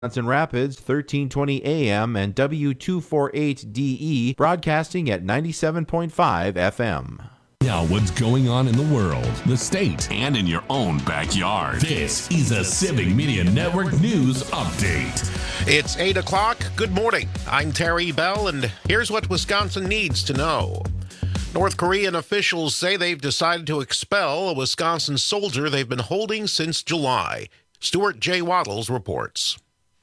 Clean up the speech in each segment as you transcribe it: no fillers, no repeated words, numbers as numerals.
Wisconsin Rapids, 1320 AM and W248DE, broadcasting at 97.5 FM. Now, what's going on in the world, the state, and in your own backyard? This is a Civic Media Network News Update. It's 8 o'clock. Good morning. I'm Terry Bell, and here's what Wisconsin needs to know. North Korean officials say they've decided to expel a Wisconsin soldier they've been holding since July. Stuart J. Waddles reports.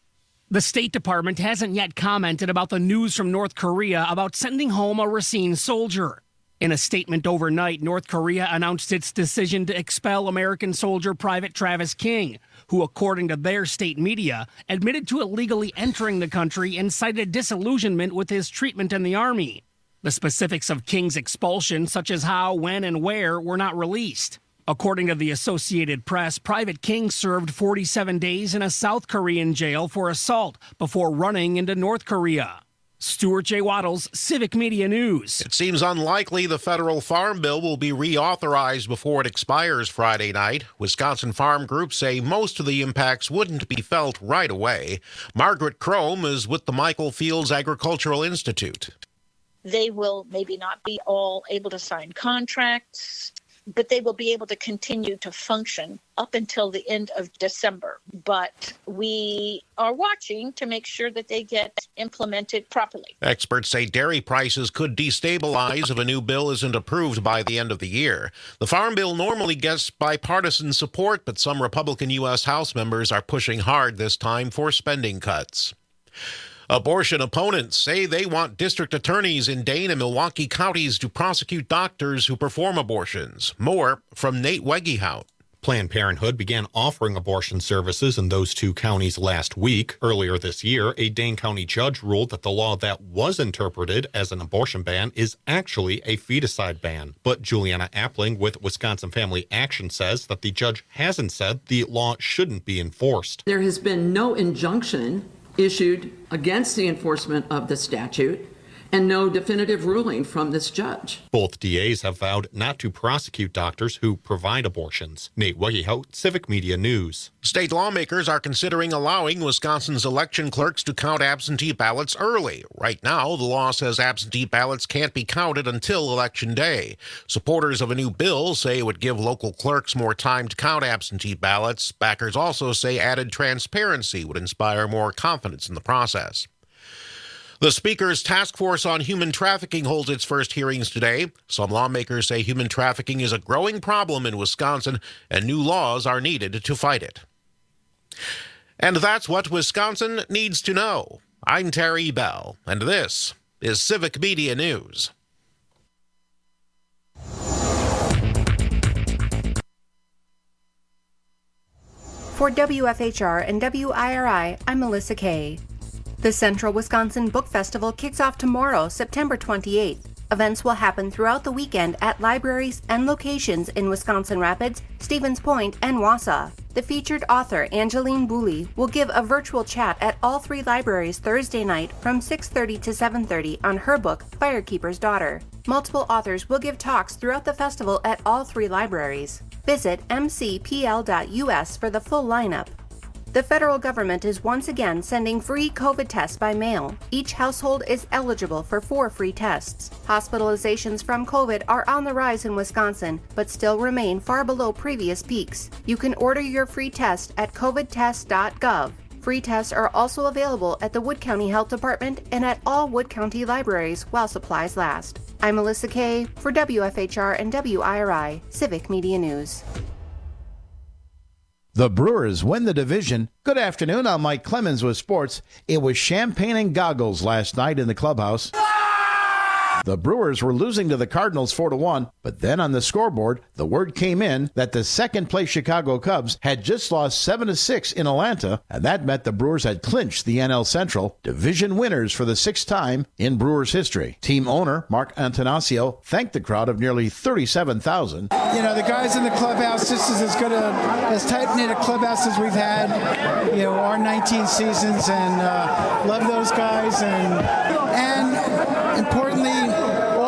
The State Department hasn't yet commented about the news from North Korea about sending home a Racine soldier. In a statement overnight, North Korea announced its decision to expel American soldier Private Travis King, who, according to their state media, admitted to illegally entering the country and cited disillusionment with his treatment in the Army. The specifics of King's expulsion, such as how, when, and where, were not released. According to the Associated Press, Private King served 47 days in a South Korean jail for assault before running into North Korea. Stuart J. Waddles, Civic Media News. It seems unlikely the federal farm bill will be reauthorized before it expires Friday night. Wisconsin farm groups say most of the impacts wouldn't be felt right away. Margaret Crome is with the Michael Fields Agricultural Institute. They will maybe not be all able to sign contracts, but they will be able to continue to function up until the end of December. But we are watching to make sure that they get implemented properly. Experts say dairy prices could destabilize if a new bill isn't approved by the end of the year. The Farm Bill normally gets bipartisan support, but some Republican U.S. House members are pushing hard this time for spending cuts. Abortion opponents say they want district attorneys in Dane and Milwaukee counties to prosecute doctors who perform abortions. More from Nate Wegehout. Planned Parenthood began offering abortion services in those two counties last week. Earlier this year, a Dane County judge ruled that the law that was interpreted as an abortion ban is actually a feticide ban. But Juliana Appling with Wisconsin Family Action says that the judge hasn't said the law shouldn't be enforced. There has been no injunction issued against the enforcement of the statute and no definitive ruling from this judge. Both DAs have vowed not to prosecute doctors who provide abortions. Nate Wegehout, Civic Media News. State lawmakers are considering allowing Wisconsin's election clerks to count absentee ballots early. Right now, the law says absentee ballots can't be counted until Election Day. Supporters of a new bill say it would give local clerks more time to count absentee ballots. Backers also say added transparency would inspire more confidence in the process. The Speaker's Task Force on Human Trafficking holds its first hearings today. Some lawmakers say human trafficking is a growing problem in Wisconsin, and new laws are needed to fight it. And that's what Wisconsin needs to know. I'm Terry Bell, and this is Civic Media News. For WFHR and WIRI, I'm Melissa Kay. The Central Wisconsin Book Festival kicks off tomorrow, September 28th. Events will happen throughout the weekend at libraries and locations in Wisconsin Rapids, Stevens Point, and Wausau. The featured author, Angeline Booley, will give a virtual chat at all three libraries Thursday night from 6:30 to 7:30 on her book, Firekeeper's Daughter. Multiple authors will give talks throughout the festival at all three libraries. Visit mcpl.us for the full lineup. The federal government is once again sending free COVID tests by mail. Each household is eligible for 4 free tests. Hospitalizations from COVID are on the rise in Wisconsin, but still remain far below previous peaks. You can order your free test at covidtest.gov. Free tests are also available at the Wood County Health Department and at all Wood County libraries while supplies last. I'm Melissa Kay for WFHR and WIRI Civic Media News. The Brewers win the division. Good afternoon, I'm Mike Clemens with sports. It was champagne and goggles last night in the clubhouse. The Brewers were losing to the Cardinals 4-1, but then on the scoreboard, the word came in that the second-place Chicago Cubs had just lost 7-6 in Atlanta, and that meant the Brewers had clinched the NL Central, division winners for the 6th time in Brewers history. Team owner Mark Antanasio thanked the crowd of nearly 37,000. You know, the guys in the clubhouse, this is as good as tight-knit a clubhouse as we've had, you know, our 19 seasons, and love those guys, and importantly, all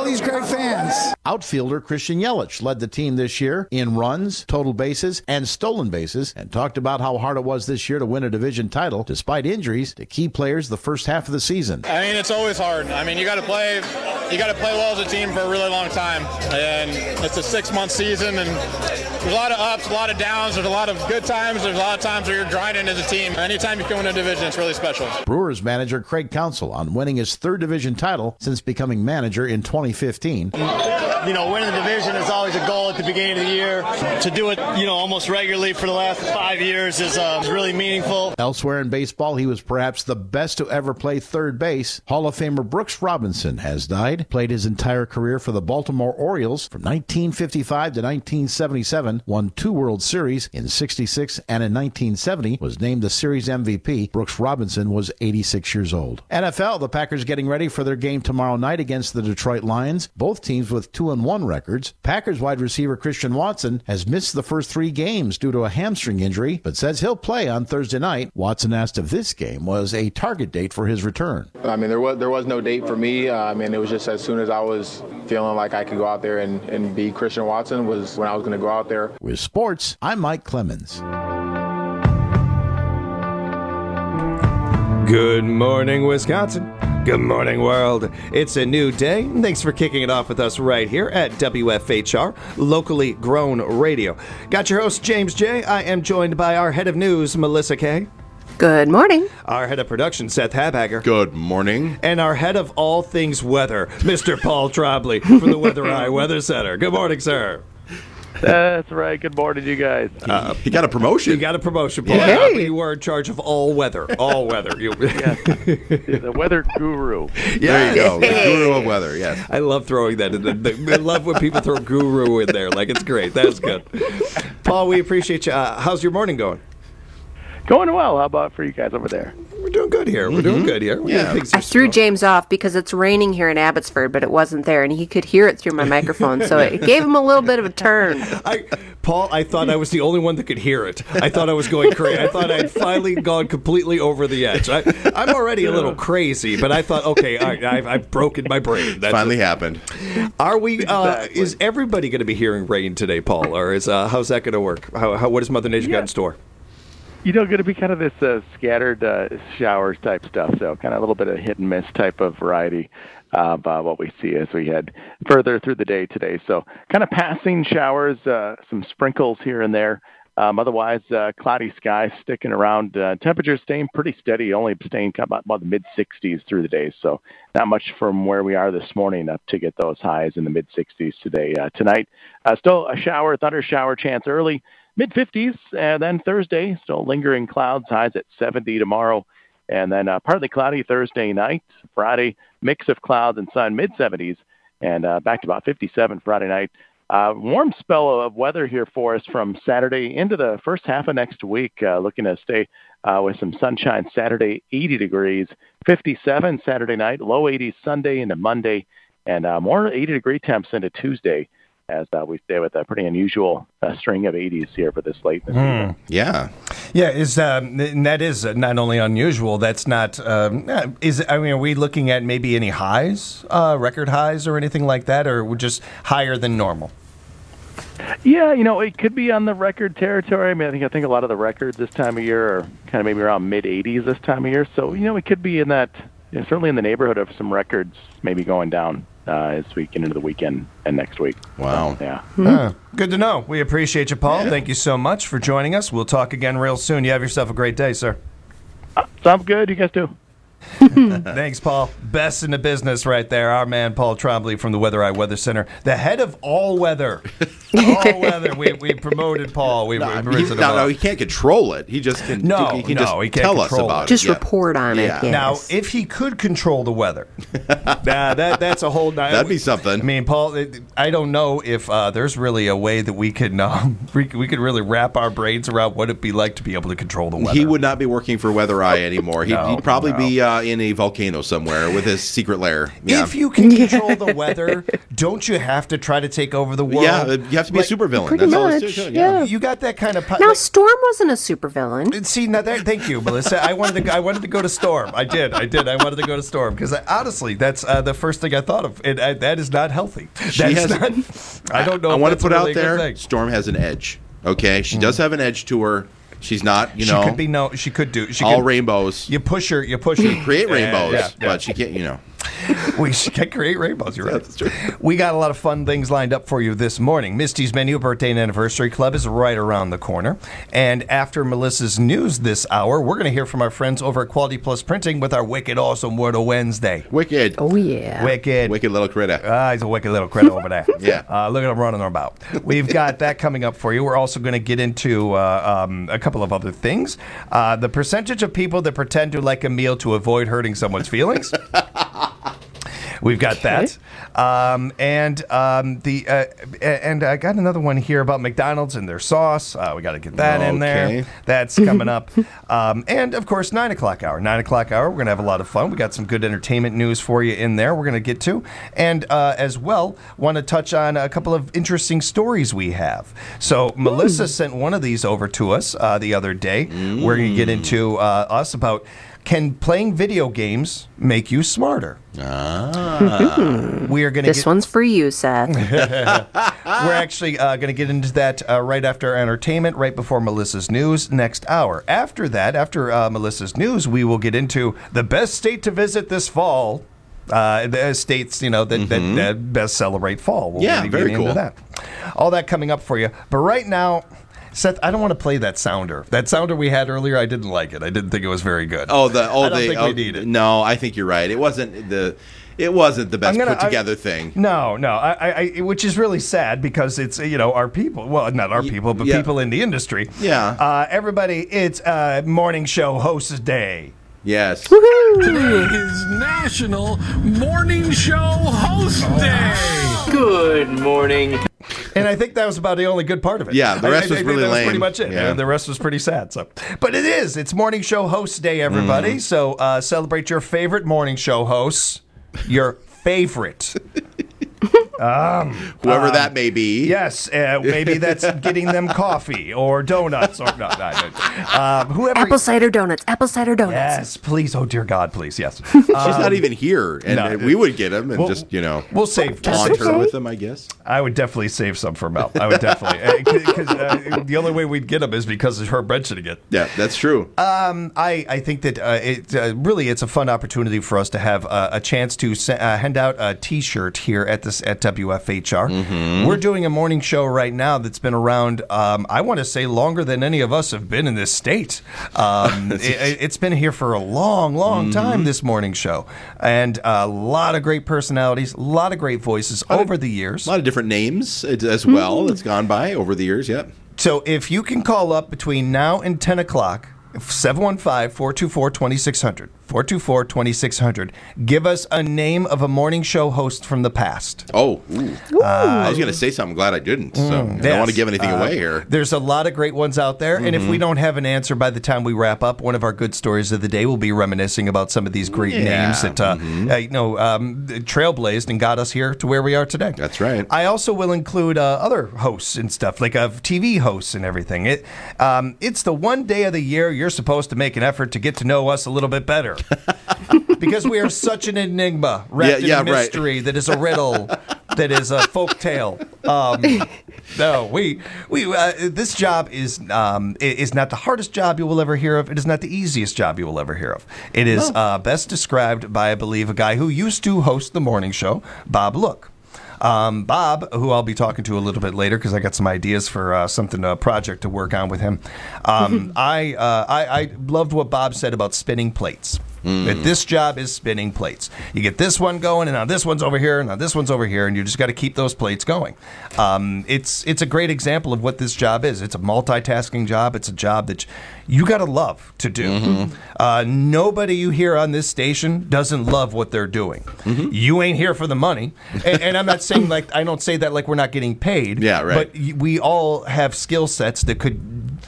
these great fans. Outfielder Christian Yelich led the team this year in runs, total bases, and stolen bases, and talked about how hard it was this year to win a division title despite injuries to key players the first half of the season. I mean, it's always hard. I mean, you got to play well as a team for a really long time, and it's a 6-month season, and there's a lot of ups, a lot of downs, there's a lot of good times, there's a lot of times where you're grinding as a team. Anytime you can win a division, it's really special. Brewers manager Craig Counsell on winning his third division title since becoming manager in 2015. You know, winning the division is always a goal at the beginning of the year. To do it, almost regularly for the last 5 years is really meaningful. Elsewhere in baseball, he was perhaps the best to ever play third base. Hall of Famer Brooks Robinson has died. Played his entire career for the Baltimore Orioles from 1955 to 1977. Won 2 World Series in '66 and in 1970. Was named the series MVP. Brooks Robinson was 86 years old. NFL, the Packers getting ready for their game tomorrow night against the Detroit Lions. Both teams with 2-1 records. Packers wide receiver Christian Watson has missed the first 3 games due to a hamstring injury, but says he'll play on Thursday night. Watson asked if this game was a target date for his return. I mean, there was no date for me. It was just as soon as I was feeling like I could go out there and be Christian Watson was when I was going to go out there. With sports, I'm Mike Clemens. Good morning, Wisconsin. Good morning, world. It's a new day. Thanks for kicking it off with us right here at WFHR, locally grown radio. Got your host, James J. I am joined by our head of news, Melissa K. Good morning. Our head of production, Seth Habagger. Good morning. And our head of all things weather, Mr. Paul Trombley from the Weather Eye Weather Center. Good morning, sir. That's right. Good morning, you guys. He got a promotion. You got a promotion, Paul. Yeah. You were in charge of all weather. All weather. The weather guru. Yeah. There you go. The guru of weather, yes. I love throwing that in. I love when people throw guru in there. Like, it's great. That's good. Paul, we appreciate you. How's your morning going? Going well. How about for you guys over there? We're doing good here. We're doing good here. Yeah. I threw James off because it's raining here in Abbotsford, but it wasn't there, and he could hear it through my microphone, so it gave him a little bit of a turn. Paul, I thought I was the only one that could hear it. I thought I was going crazy. I thought I'd finally gone completely over the edge. I'm already a little crazy, but I thought, okay, I've broken my brain. That's finally happened. Are we? Exactly. Is everybody going to be hearing rain today, Paul, or is how's that going to work? What does Mother Nature got in store? Going to be kind of this scattered showers type stuff, so kind of a little bit of hit and miss type of variety of what we see as we head further through the day today. So kind of passing showers, some sprinkles here and there. Otherwise, cloudy skies sticking around. Temperatures staying pretty steady, only staying about the mid-60s through the day. So not much from where we are this morning up to get those highs in the mid-60s today. Tonight, still a thunder shower chance early. Mid-50s, and then Thursday, still lingering clouds, highs at 70 tomorrow, and then partly cloudy Thursday night. Friday, mix of clouds and sun, mid-70s, and back to about 57 Friday night. Warm spell of weather here for us from Saturday into the first half of next week, looking to stay with some sunshine Saturday, 80 degrees, 57 Saturday night, low 80s Sunday into Monday, and more 80-degree temps into Tuesday, as we stay with a pretty unusual string of 80s here for this late in the season. Yeah. Yeah, and that is not only unusual, that's not, are we looking at maybe any highs, record highs or anything like that, or just higher than normal? Yeah, it could be on the record territory. I think a lot of the records this time of year are kind of maybe around mid-80s this time of year. So, it could be in that, certainly in the neighborhood of some records maybe going down as we get into the weekend and next week. Wow. So, yeah. Mm-hmm. Good to know. We appreciate you, Paul. Yeah. Thank you so much for joining us. We'll talk again real soon. You have yourself a great day, sir. Sounds good. You guys too. Thanks, Paul. Best in the business right there. Our man, Paul Trombley from the Weather Eye Weather Center, the head of all weather. All weather. We promoted Paul. He can't control it. He just can. He can tell us about it. Just report on it. Yes. Now, if he could control the weather, that's a whole. That'd be something. I mean, Paul, I don't know if there's really a way that we could really wrap our brains around what it'd be like to be able to control the weather. He would not be working for Weather Eye anymore. He'd probably be in a volcano somewhere with his secret lair. Yeah. If you can control the weather, don't you have to try to take over the world? Yeah, you have to be a supervillain. Pretty much, yeah. You got that kind of... Now, Storm wasn't a supervillain. See, now thank you, Melissa. I wanted to go to Storm. I did. I wanted to go to Storm because honestly, that's the first thing I thought of. That is not healthy. I don't know. I want to put out there, Storm has an edge. Okay, she does have an edge to her. She's not, She could be She could do. Rainbows. You push her. Create rainbows, but she can't. We can create rainbows. You're right. That's true. We got a lot of fun things lined up for you this morning. Misty's Menu Birthday and Anniversary Club is right around the corner. And after Melissa's news this hour, we're going to hear from our friends over at Quality Plus Printing with our Wicked Awesome Word of Wednesday. Wicked. Oh, yeah. Wicked little critter. He's a wicked little critter over there. Yeah. Look at him running about. We've got that coming up for you. We're also going to get into a couple of other things. The percentage of people that pretend to like a meal to avoid hurting someone's feelings. We've got that, and I got another one here about McDonald's and their sauce. We got to get that in there. That's coming up, and of course 9 o'clock hour. 9 o'clock hour. We're gonna have a lot of fun. We got some good entertainment news for you in there. We're gonna get to, and as well want to touch on a couple of interesting stories we have. So Melissa sent one of these over to us the other day. We're gonna get into us about. Can playing video games make you smarter? We are going to. This one's for you, Seth. We're actually going to get into that right after entertainment, right before Melissa's news next hour. After that, after Melissa's news, we will get into the best state to visit this fall. The states, that best celebrate fall. We'll very cool. Into that. All that coming up for you. But right now. Seth, I don't want to play that sounder. That sounder we had earlier, I didn't like it. I didn't think it was very good. I don't think we need it. No, I think you're right. It wasn't the best put together thing. No. I which is really sad because it's our people. Well, not our people, but people in the industry. Yeah. Everybody, it's Morning Show Host Day. Yes. Woo-hoo. Today is National Morning Show Host Day. Good morning. And I think that was about the only good part of it. Yeah, the rest was really lame. That was pretty much it. Yeah. The rest was pretty sad. So, but it's Morning Show Host Day, everybody. So celebrate your favorite morning show hosts. Your favorite. Whoever that may be. Yes, maybe that's getting them coffee or donuts or whoever. Apple cider donuts. Yes, please. Oh dear God, please. Yes. She's not even here, and we would get them and we'll save taunt her with them, I guess. I would definitely save some for Mel. I would definitely because the only way we'd get them is because of her mentioning it. Yeah, that's true. I think that it's a fun opportunity for us to have a chance to hand out a T-shirt here at WFHR. Mm-hmm. We're doing a morning show right now that's been around, I want to say, longer than any of us have been in this state. It's been here for a long time, this morning show. And a lot of great personalities, a lot of great voices over the years. A lot of different names as well that's gone by over the years, yep. So if you can call up between now and 10 o'clock, 715-424-2600. 424-2600. Give us a name of a morning show host from the past. Oh, I was going to say something. Glad I didn't. So I don't want to give anything away here. There's a lot of great ones out there, and if we don't have an answer by the time we wrap up, one of our good stories of the day will be reminiscing about some of these great names that trailblazed and got us here to where we are today. That's right. I also will include other hosts and stuff, like TV hosts and everything. It's the one day of the year you're supposed to make an effort to get to know us a little bit better. Because we are such an enigma wrapped in a mystery that is a riddle, that is a folk tale. This job is not the hardest job you will ever hear of. It is not the easiest job you will ever hear of. It is best described by, I believe, a guy who used to host the morning show, Bob Look. Bob, who I'll be talking to a little bit later because I got some ideas for a project to work on with him. I loved what Bob said about spinning plates. That this job is spinning plates. You get this one going, and now this one's over here, and now this one's over here, and you just got to keep those plates going. It's a great example of what this job is. It's a multitasking job. It's a job that you got to love to do. Nobody you hear on this station doesn't love what they're doing. You ain't here for the money, and I'm not saying I don't say that like we're not getting paid. Yeah, right. But we all have skill sets that could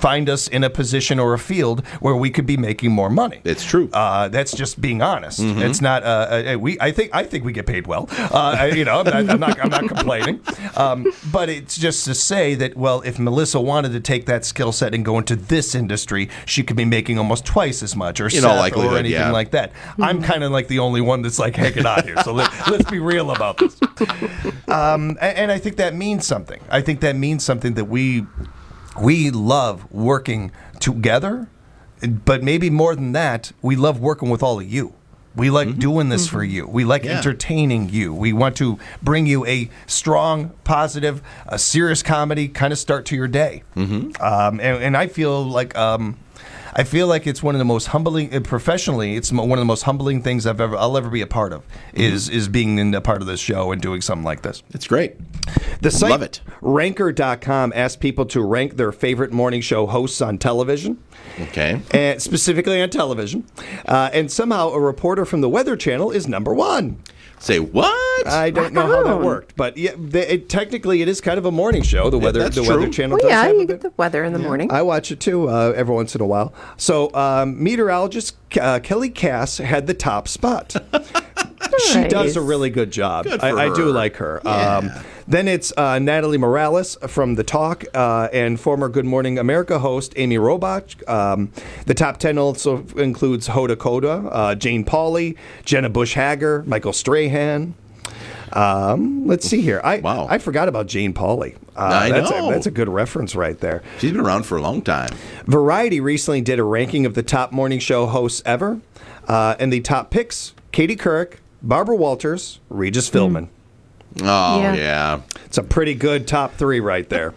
find us in a position or a field where we could be making more money. It's true. That's just being honest. It's not. I think we get paid well. I'm not complaining. But it's just to say that, well, if Melissa wanted to take that skill set and go into this industry, she could be making almost twice as much, or In all likelihood, or anything like that. I'm kind of like the only one that's like hanging on here. So let's be real about this. And I think that means something. I think that means something that we love working together, but maybe more than that, we love working with all of you. We like doing this for you. We like entertaining you. We want to bring you a strong, positive, serious comedy kind of start to your day. And I feel like it's one of the most humbling, professionally, it's one of the most humbling things I'll ever be a part of, is being a part of this show and doing something like this. It's great. The site, love it. Ranker.com, asks people to rank their favorite morning show hosts on television. Okay. And specifically on television. And somehow a reporter from the Weather Channel is number one. Say what? I don't know how that worked, but technically it is kind of a morning show. The Weather Channel. Well, yeah, you get the weather in the morning. I watch it too every once in a while. So meteorologist Kelly Cass had the top spot. She does a really good job. I do like her. Yeah. Then it's Natalie Morales from The Talk and former Good Morning America host Amy Robach. The top 10 also includes Hoda Kotb, Jane Pauley, Jenna Bush Hager, Michael Strahan. Let's see here. I forgot about Jane Pauley. I know. That's a good reference right there. She's been around for a long time. Variety recently did a ranking of the top morning show hosts ever. And the top picks, Katie Couric, Barbara Walters, Regis Philbin. Oh, yeah. It's a pretty good top three right there.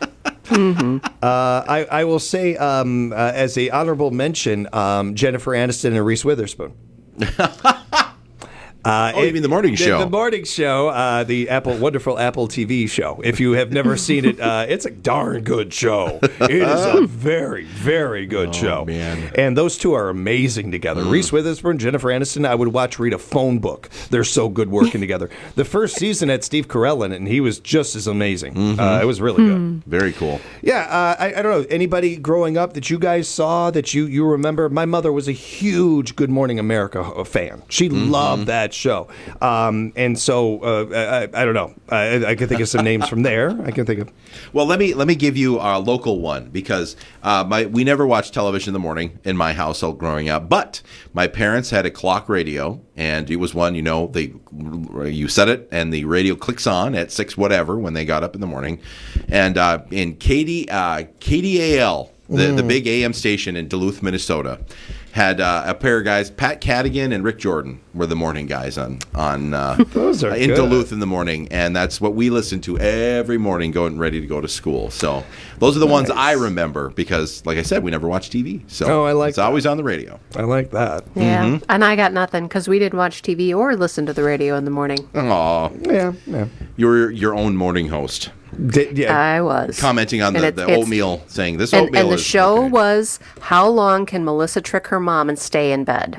I will say, as a honorable mention, Jennifer Aniston and Reese Witherspoon. You mean the morning show? The morning show, the wonderful Apple TV show. If you have never seen it, it's a darn good show. It is a very, very good show. Man. And those two are amazing together. Reese Witherspoon, Jennifer Aniston, I would watch read a phone book. They're so good working together. The first season had Steve Carell in it, and he was just as amazing. It was really good. Very cool. Yeah, I don't know. Anybody growing up that you guys saw that you remember? My mother was a huge Good Morning America fan. She loved that show. And so I don't know. I can think of some names from there. I can think of. Well, let me give you our local one, because we never watched television in the morning in my household growing up, but my parents had a clock radio, and it was one, you set it and the radio clicks on at 6 whatever when they got up in the morning, and in KDAL, the big AM station in Duluth, Minnesota, had a pair of guys, Pat Cadigan and Rick Jordan were the morning guys on Those are in good. Duluth in the morning, and that's what we listened to every morning going ready to go to school. So those are the ones I remember, because, like I said, we never watched TV. So it's always on the radio. I like that. Yeah, and I got nothing because we didn't watch TV or listen to the radio in the morning. Aw. Yeah. You're your own morning host. I was. Commenting on the oatmeal, saying this oatmeal and the is... show was, how long can Melissa trick her mom and stay in bed?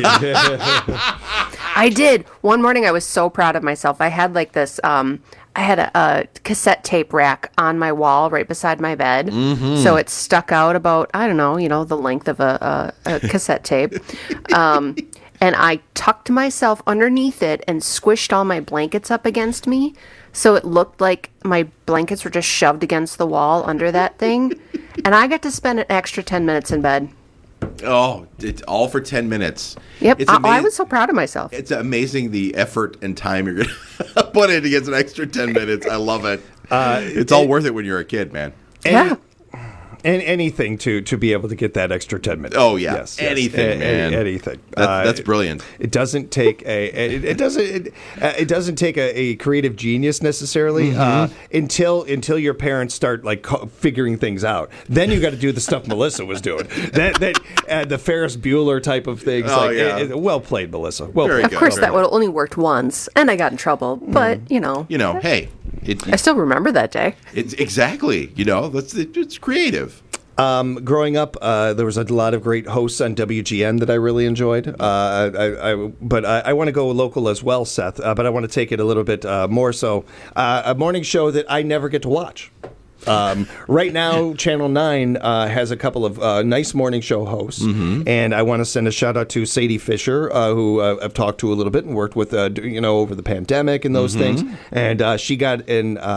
I did. One morning I was so proud of myself. I had like this, I had a cassette tape rack on my wall right beside my bed. So it stuck out about, I don't know, the length of a cassette tape. And I tucked myself underneath it and squished all my blankets up against me. So it looked like my blankets were just shoved against the wall under that thing. And I got to spend an extra 10 minutes in bed. Oh, it's all for 10 minutes. Yep. I was so proud of myself. It's amazing the effort and time you're going to put in to get an extra 10 minutes. I love it. It's all worth it when you're a kid, man. Yeah. And anything to be able to get that extra 10 minutes. Oh yeah, yes, anything, man. Anything. That's brilliant. It doesn't take it doesn't take a creative genius necessarily until your parents start figuring things out. Then you got to do the stuff Melissa was doing. The Ferris Bueller type of things. Well played, Melissa. Well played. Of course, that would have only worked once, and I got in trouble. But hey. I still remember that day. It's exactly, it's creative. Growing up, there was a lot of great hosts on WGN that I really enjoyed. But I want to go local as well, Seth. But I want to take it a little bit more so. A morning show that I never get to watch. Right now, Channel 9 has a couple of nice morning show hosts, and I want to send a shout out to Sadie Fisher, who I've talked to a little bit and worked with, over the pandemic and those things. And she got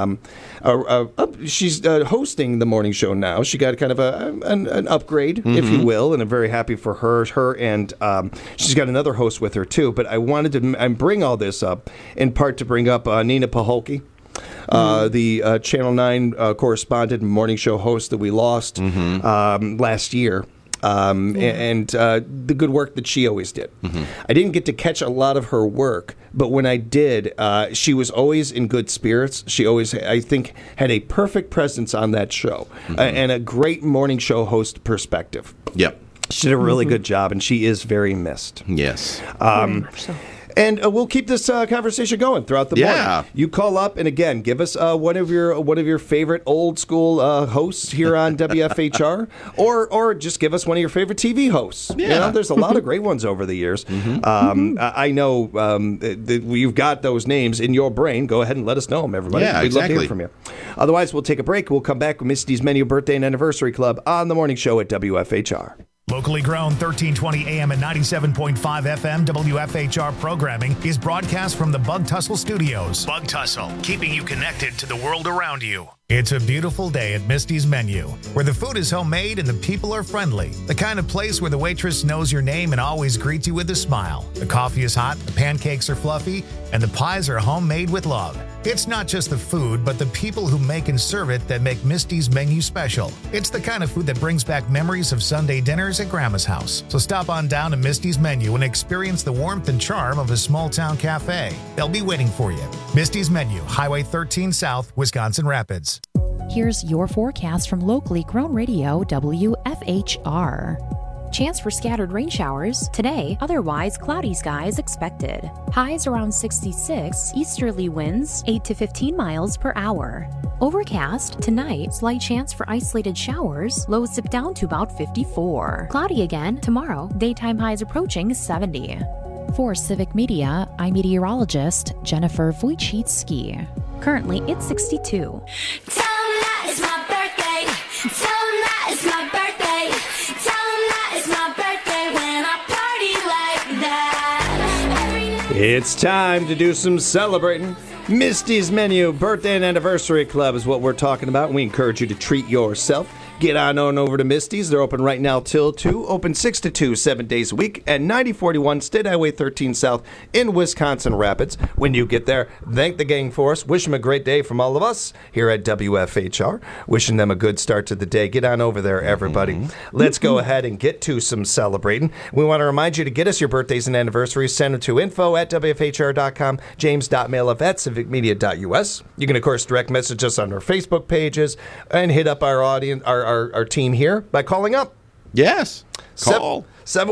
she's hosting the morning show now. She got kind of an upgrade, if you will, and I'm very happy for her. And she's got another host with her too. But I wanted to bring all this up in part to bring up Nina Paholke. The Channel 9 correspondent and morning show host that we lost last year. And the good work that she always did. I didn't get to catch a lot of her work, but when I did, she was always in good spirits. She always, I think, had a perfect presence on that show and a great morning show host perspective. Yep. She did a really good job, and she is very missed. Yes. And we'll keep this conversation going throughout the morning. You call up and again give us one of your favorite old school hosts here on WFHR, or just give us one of your favorite TV hosts. Yeah. You know, there's a lot of great ones over the years. I know that you've got those names in your brain. Go ahead and let us know them, everybody. Yeah, We'd love to exactly. hear from you. Otherwise, we'll take a break. We'll come back with Misty's Menu Birthday and Anniversary Club on the morning show at WFHR. Locally grown 1320 AM and 97.5 FM WFHR programming is broadcast from the Bug Tussle Studios. Bug Tussle, keeping you connected to the world around you. It's a beautiful day at Misty's Menu, where the food is homemade and the people are friendly. The kind of place where the waitress knows your name and always greets you with a smile. The coffee is hot, the pancakes are fluffy, and the pies are homemade with love. It's not just the food, but the people who make and serve it that make Misty's Menu special. It's the kind of food that brings back memories of Sunday dinners at Grandma's house. So stop on down to Misty's Menu and experience the warmth and charm of a small-town cafe. They'll be waiting for you. Misty's Menu, Highway 13 South, Wisconsin Rapids. Here's your forecast from locally grown radio WFHR. Chance for scattered rain showers today, otherwise cloudy skies expected. Highs around 66, easterly winds 8 to 15 miles per hour. Overcast tonight, slight chance for isolated showers, lows dip down to about 54. Cloudy again tomorrow, daytime highs approaching 70. For Civic Media, I'm meteorologist Jennifer Wojcicki. Currently, it's 62. It's my birthday. Tell 'em that it's my birthday. Tell 'em that it's my birthday when I party like that. It's time to do some celebrating. Misty's Menu Birthday and Anniversary Club is what we're talking about, and we encourage you to treat yourself. Get on over to Misty's. They're open right now till 2. Open 6 to 2, 7 days a week at 9041 State Highway 13 South in Wisconsin Rapids. When you get there, thank the gang for us. Wish them a great day from all of us here at WFHR. Wishing them a good start to the day. Get on over there, everybody. Let's go ahead and get to some celebrating. We want to remind you to get us your birthdays and anniversaries. Send them to info@WFHR.com, james.mailuf@civicmedia.us. You can, of course, direct message us on our Facebook pages and hit up our audience, our team here by calling up. Yes. Call.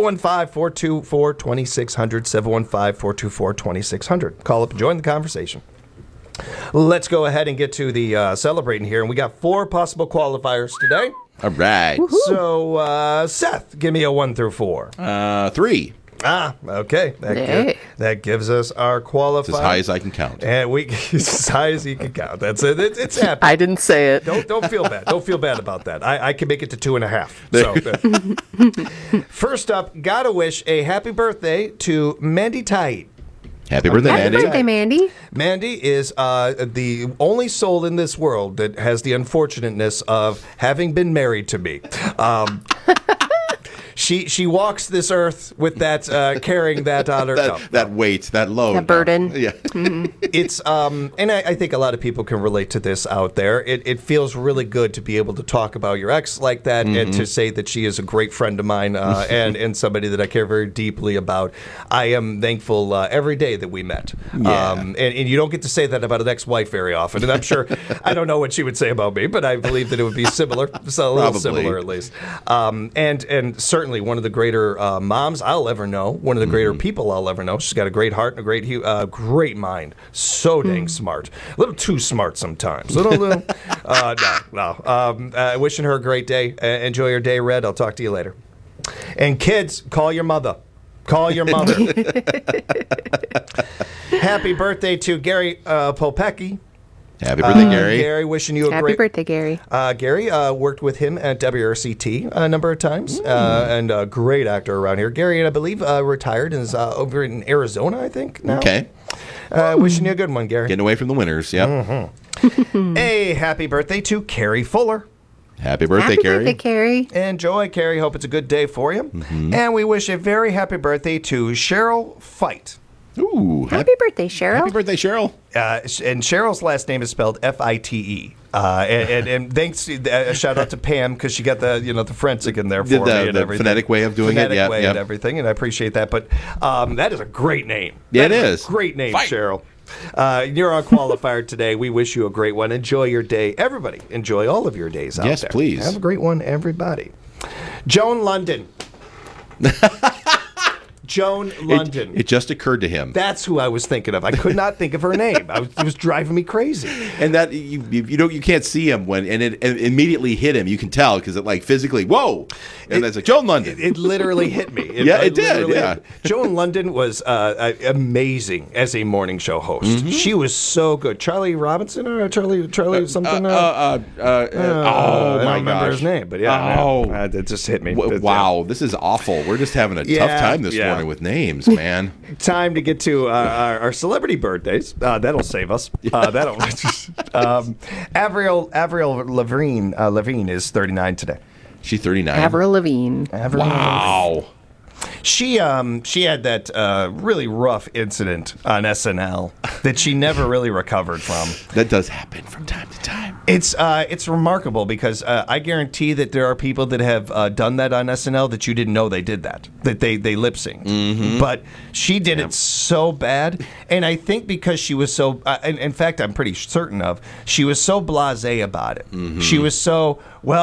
715-424-2600, 715-424-2600. Call up and join the conversation. Let's go ahead and get to the celebrating here. And we got 4 possible qualifiers today. All right. Woo-hoo. So, Seth, give me a 1 through 4. 3. Okay. That gives us our qualifier. It's as high as I can count. And it's as high as you can count. That's it. It's happy. I didn't say it. Don't feel bad. Don't feel bad about that. I can make it to 2.5. So, first up, gotta wish a happy birthday to Mandy Tait. Happy birthday, Mandy. Happy birthday, Mandy. Mandy is the only soul in this world that has the unfortunateness of having been married to me. She walks this earth with that carrying that on her that weight, that load, that burden. Yeah, it's and I think a lot of people can relate to this out there. It feels really good to be able to talk about your ex like that and to say that she is a great friend of mine and somebody that I care very deeply about. I am thankful every day that we met. Yeah. And you don't get to say that about an ex-wife very often. And I'm sure I don't know what she would say about me, but I believe that it would be similar, so a little similar at least. And certainly one of the greater moms I'll ever know, one of the greater people I'll ever know. She's got a great heart and a great mind. So dang smart. A little too smart sometimes. No. Wishing her a great day. Enjoy your day, Red. I'll talk to you later. And kids, call your mother. Call your mother. Happy birthday to Gary Popecki. Happy birthday, Gary. Gary, wishing you a Happy great birthday, Gary. Gary worked with him at WRCT a number of times, and a great actor around here. Gary, I believe, retired and is over in Arizona, I think, now. Okay. Wishing you a good one, Gary. Getting away from the winners, yep. Hey, happy birthday to Carrie Fuller. Happy birthday, Happy Carrie. birthday, Carrie. Enjoy, Carrie. Hope it's a good day for you. And we wish a very happy birthday to Cheryl Fight. Ooh, Happy birthday, Cheryl. Happy birthday, Cheryl. And Cheryl's last name is spelled F-I-T-E. And thanks, a shout out to Pam because she got the forensic in there for me and the everything. phonetic way of doing it, Phonetic way yep. and everything, and I appreciate that. But that is a great name. Yeah, That it is is. a great name, Fight. Cheryl. You're on Qualifier today. We wish you a great one. Enjoy your day. Everybody, enjoy all of your days out Yes, there. please. Have a great one, everybody. Joan London. Joan London. It just occurred to him. That's who I was thinking of. I could not think of her name. It was driving me crazy. And that you can't see him when it immediately hit him. You can tell because it like physically whoa, and that's like Joan London. It literally hit me. It did. Yeah. Joan London was amazing as a morning show host. She was so good. Charlie Robinson or Charlie something. Oh I don't my remember gosh. his name, but yeah, it just hit me. Wow, this is awful. We're just having a tough time this morning with names, man. Time to get to our celebrity birthdays. That'll save us. Avril Lavigne is 39 today. She's 39. Avril Lavigne. Wow. She had that really rough incident on SNL that she never really recovered from. That does happen from time to time. It's remarkable because I guarantee that there are people that have done that on SNL that you didn't know they did that they lip synced. But she did it so bad, and I think because she was so. In fact, I'm pretty certain of she was so blasé about it. She was so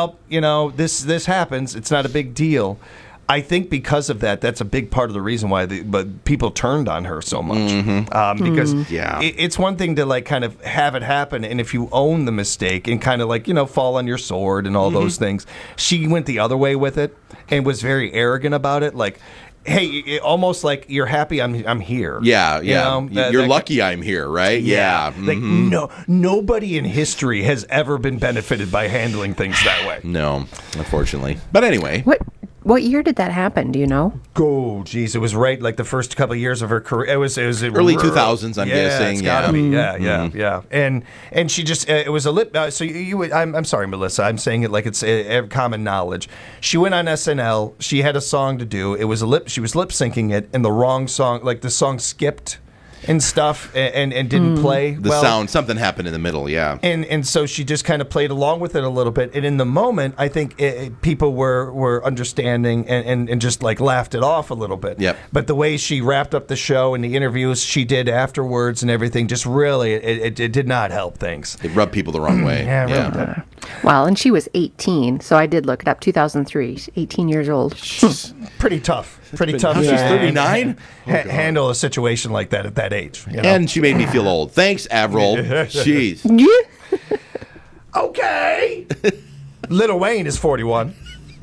this happens. It's not a big deal. I think because of that, that's a big part of the reason why people turned on her so much. Because it's one thing to like kind of have it happen, and if you own the mistake and kind of like fall on your sword and all those things, she went the other way with it and was very arrogant about it. Like, hey, almost like you're happy I'm here. Yeah. You're lucky I'm I'm here, right? Yeah. Like nobody in history has ever been benefited by handling things that way. No, unfortunately. But anyway. What year did that happen? Do you know? Oh, geez, it was right like the first couple of years of her career. It was early 2000s. I'm guessing. It's gotta be. Yeah. And she just it was a lip. So I'm sorry, Melissa. I'm saying it like it's a common knowledge. She went on SNL. She had a song to do. It was She was lip syncing it, and the wrong song. Like the song skipped and stuff, and didn't play. The sound, something happened in the middle, yeah. And so she just kind of played along with it a little bit. And in the moment, I think people were understanding and just like laughed it off a little bit. Yep. But the way she wrapped up the show and the interviews she did afterwards and everything, just really, it did not help things. It rubbed people the wrong way. Yeah. Well, and she was 18, so I did look it up. 2003, she's 18 years old. Pretty tough. Pretty tough. She's 39? Handle a situation like that at that age. And she made me feel old. Thanks, Avril. Jeez. Okay. Lil Wayne is 41.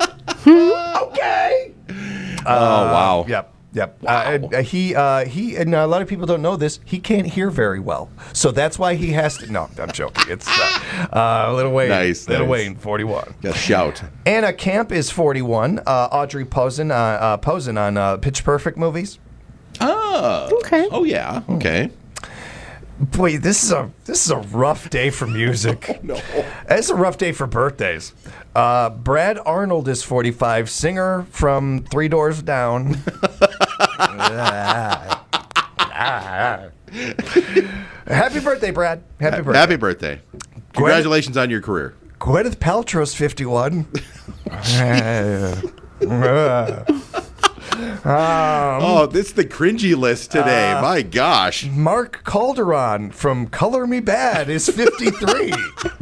Okay. Oh, wow. Yep. He and a lot of people don't know this. He can't hear very well, so that's why he has to. No, I'm joking. It's Lil Wayne. Nice. Wayne, 41. Just shout. Anna Camp is 41. Audrey posing on Pitch Perfect movies. Oh. Okay. Oh yeah. Okay. Boy, this is a rough day for music. No. It's a rough day for birthdays. Brad Arnold is 45, singer from Three Doors Down. Happy birthday, Brad. Happy birthday. Happy birthday. Congratulations on your career. Gwyneth Paltrow's 51. This is the cringy list today. My gosh. Mark Calderon from Color Me Bad is 53.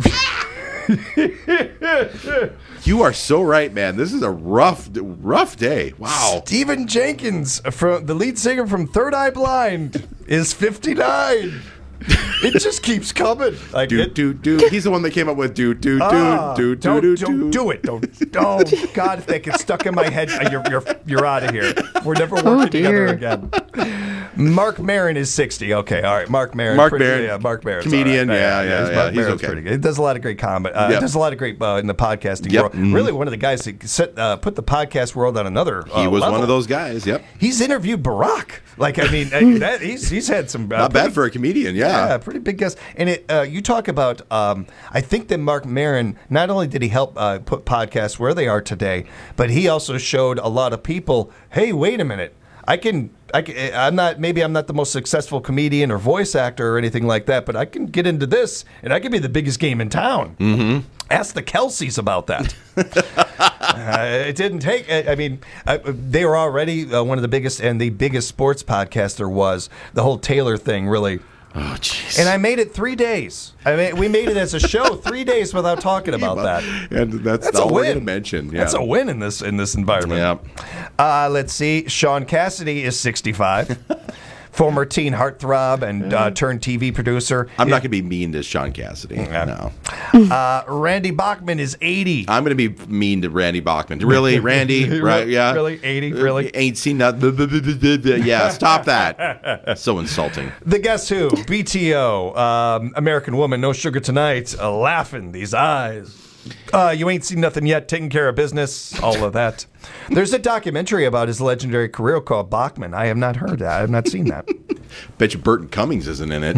You are so right, man. This is a rough day. Wow. Stephen Jenkins, the lead singer from Third Eye Blind, is 59. It just keeps coming. Like He's the one that came up with Don't do it. Don't. God, if that gets stuck in my head, you're out of here. We're never working together again. Mark Maron is 60. Okay, all right. Mark Maron. Mark Maron. Yeah, Mark Maron. Comedian. Right. Yeah. Mark He's Maron's okay. pretty good. He does a lot of great comedy. Does a lot of great in the podcasting Yep. world. Mhm. Really, one of the guys that put the podcast world on another He was level. one of those guys. Yep. He's interviewed Barack. Like, I mean, he's had some Not bad for a comedian. Yeah. pretty big guest. And you talk about, I think that Mark Maron, not only did he help put podcasts where they are today, but he also showed a lot of people, hey, wait a minute. I'm not the most successful comedian or voice actor or anything like that, but I can get into this and I can be the biggest game in town. Mm-hmm. Ask the Kelseys about that. It didn't take. I mean, they were already one of the biggest, and the biggest sports podcast there was. The whole Taylor thing really. Oh, jeez. And I made it 3 days. I mean, we made it as a show 3 days without talking about that. And that's a all we're win. going to mention. Yeah. That's a win in this environment. Yeah. Let's see. Sean Cassidy is 65. Former teen heartthrob and turned TV producer. I'm not going to be mean to Sean Cassidy. No. Randy Bachman is 80. I'm going to be mean to Randy Bachman. Really, Randy? Right? Yeah. Really? 80? Really? Ain't seen nothing. Yeah, stop that. So insulting. The Guess Who, BTO, American Woman, No Sugar Tonight, laughing, these eyes. You ain't seen nothing yet, taking care of business, all of that. There's a documentary about his legendary career called Bachman. I have not heard that. I have not seen that. Bet you Burton Cummings isn't in it.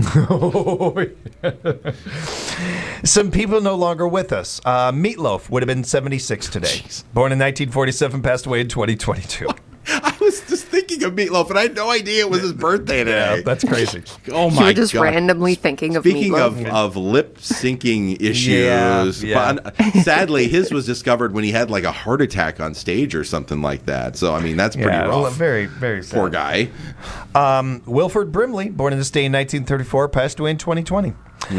Some people no longer with us. Meatloaf would have been 76 today. Jeez. Born in 1947, passed away in 2022. I was just thinking of Meatloaf, and I had no idea it was his birthday today. Yeah, that's crazy. Oh my god! You were just randomly thinking of Speaking Meatloaf. of lip syncing issues, Yeah. but sadly, his was discovered when he had like a heart attack on stage or something like that. So I mean, that's pretty rough. Very, very sad. Poor guy. Wilford Brimley, born in this day in 1934, passed away in 2020.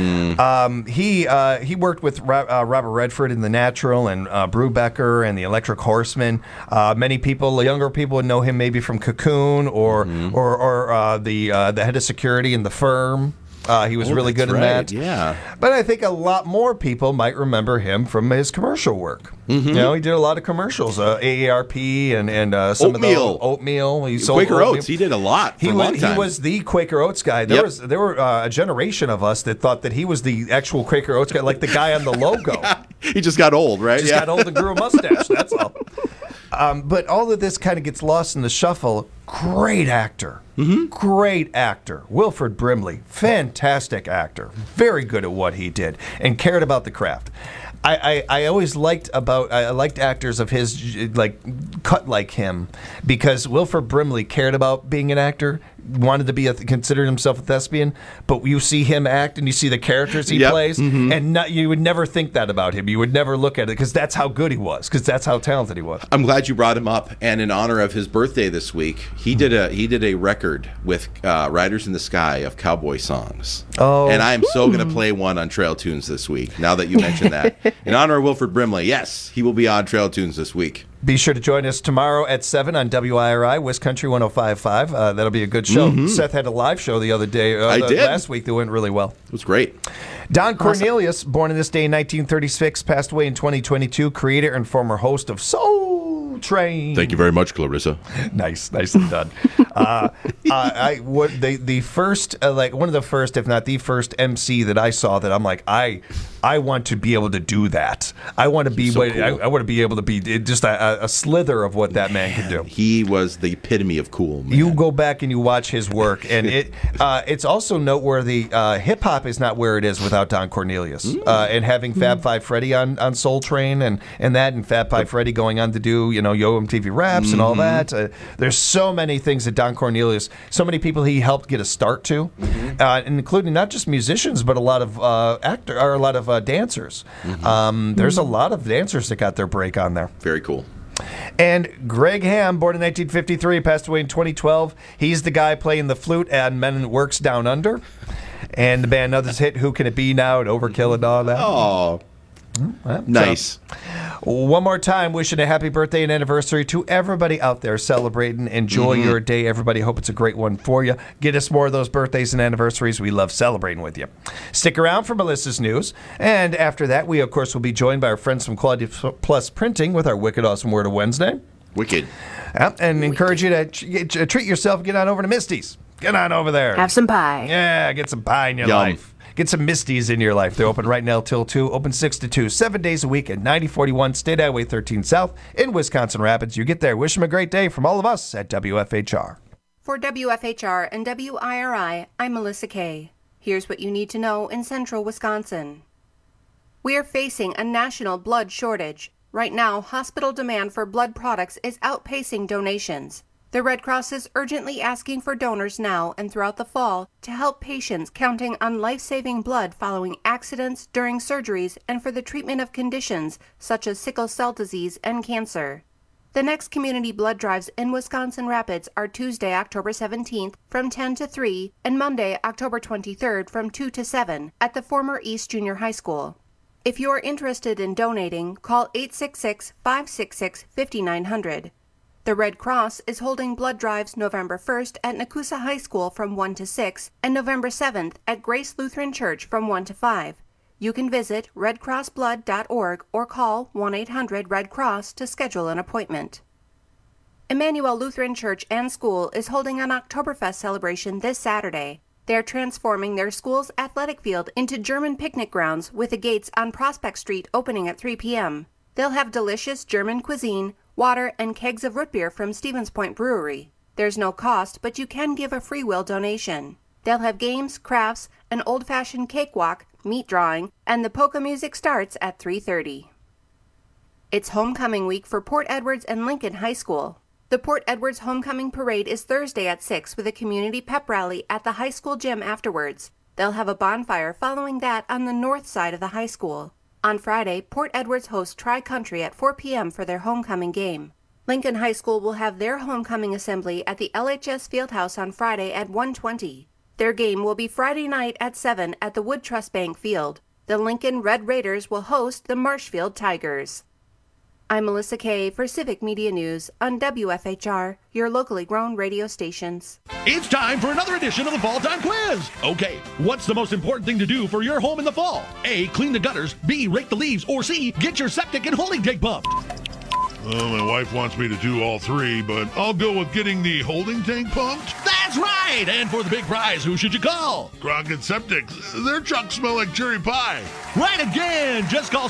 He worked with Robert Redford in The Natural and Brubaker and The Electric Horseman. Many people, younger people, would know him maybe from Cocoon or the head of security in The Firm. He was really good in that. Yeah. But I think a lot more people might remember him from his commercial work. Mm-hmm. You know, he did a lot of commercials, AARP and some Oatmeal. of the Oatmeal. He sold Quaker oatmeal. Oats. He did a lot for a long time. He was the Quaker Oats guy. There were a generation of us that thought that he was the actual Quaker Oats guy, like the guy on the logo. He just got old, right? Got old and grew a mustache. That's all. But all of this kind of gets lost in the shuffle. Great actor. Mm-hmm. Great actor. Wilford Brimley. Fantastic actor. Very good at what he did and cared about the craft. I always liked actors of his cut like him because Wilford Brimley cared about being an actor, wanted to be considered himself a thespian, but you see him act and you see the characters he plays, and you would never think that about him. You would never look at it because that's how good he was, because that's how talented he was. I'm glad you brought him up. And in honor of his birthday this week, he did a record with Riders in the Sky of cowboy songs. Oh, and I am so going to play one on Trail Tunes this week. Now that you mentioned that, in honor of Wilford Brimley, yes, he will be on Trail Tunes this week. Be sure to join us tomorrow at 7 on WIRI, West Country 105.5. That'll be a good show. Mm-hmm. Seth had a live show the other day, last week, that went really well. It was great. Don Cornelius, born in this day in 1936, passed away in 2022, creator and former host of Soul Train. Thank you very much, Clarissa. Nicely done. The first, one of the first, if not the first MC that I saw that I'm like, I want to be able to do that. I want to be, So cool. I want to be able to be just a slither of what that man can do. He was the epitome of cool, man. You go back and you watch his work, and it's also noteworthy. Hip hop is not where it is without Don Cornelius, and having Fab Five Freddy on Soul Train and Fab Five Freddy going on to do Yo MTV Raps and all that. There's so many things that Don Cornelius, so many people he helped get a start to, including not just musicians but a lot of dancers. There's a lot of dancers that got their break on there. Very cool. And Greg Ham, born in 1953, passed away in 2012. He's the guy playing the flute on Men and Works Down Under. And the band Others hit Who Can It Be Now and Overkill and all that. Oh, nice. So, one more time, wishing a happy birthday and anniversary to everybody out there celebrating. Enjoy your day, everybody. Hope it's a great one for you. Get us more of those birthdays and anniversaries. We love celebrating with you. Stick around for Melissa's news. And after that, we, of course, will be joined by our friends from Quality Plus Printing with our Wicked Awesome Word of Wednesday. Wicked. And encourage you to treat yourself and get on over to Misty's. Get on over there. Have some pie. Yeah, get some pie in your Yum. life. Get some Misties in your life. They're open right now till 2, open 6 to 2, 7 days a week at 9041 State Highway 13 South in Wisconsin Rapids. You get there. Wish them a great day from all of us at WFHR. For WFHR and WIRI, I'm Melissa Kay. Here's what you need to know in central Wisconsin. We are facing a national blood shortage. Right now, hospital demand for blood products is outpacing donations. The Red Cross is urgently asking for donors now and throughout the fall to help patients counting on life-saving blood following accidents, during surgeries, and for the treatment of conditions such as sickle cell disease and cancer. The next community blood drives in Wisconsin Rapids are Tuesday, October 17th from 10 to 3 and Monday, October 23rd from 2 to 7 at the former East Junior High School. If you are interested in donating, call 866-566-5900. The Red Cross is holding blood drives November 1st at Nakusa High School from 1 to 6 and November 7th at Grace Lutheran Church from 1 to 5. You can visit redcrossblood.org or call 1-800-RED-CROSS to schedule an appointment. Emmanuel Lutheran Church and School is holding an Oktoberfest celebration this Saturday. They are transforming their school's athletic field into German picnic grounds with the gates on Prospect Street opening at 3 p.m. They'll have delicious German cuisine, water, and kegs of root beer from Stevens Point Brewery. There's no cost, but you can give a free will donation. They'll have games, crafts, an old-fashioned cakewalk, meat drawing, and the polka music starts at 3:30. It's homecoming week for Port Edwards and Lincoln High School. The Port Edwards Homecoming Parade is Thursday at 6 with a community pep rally at the high school gym afterwards. They'll have a bonfire following that on the north side of the high school. On Friday, Port Edwards hosts Tri-Country at 4 p.m. for their homecoming game. Lincoln High School will have their homecoming assembly at the LHS Fieldhouse on Friday at 1:20. Their game will be Friday night at 7 at the Wood Trust Bank Field. The Lincoln Red Raiders will host the Marshfield Tigers. I'm Melissa Kay for Civic Media News on WFHR, your locally grown radio stations. It's time for another edition of the Fall Time Quiz. Okay, what's the most important thing to do for your home in the fall? A, clean the gutters. B, rake the leaves. Or C, get your septic and holding tank pumped. Well, my wife wants me to do all three, but I'll go with getting the holding tank pumped. That's right! And for the big prize, who should you call? Crockett Septic. Their trucks smell like cherry pie. Right again! Just call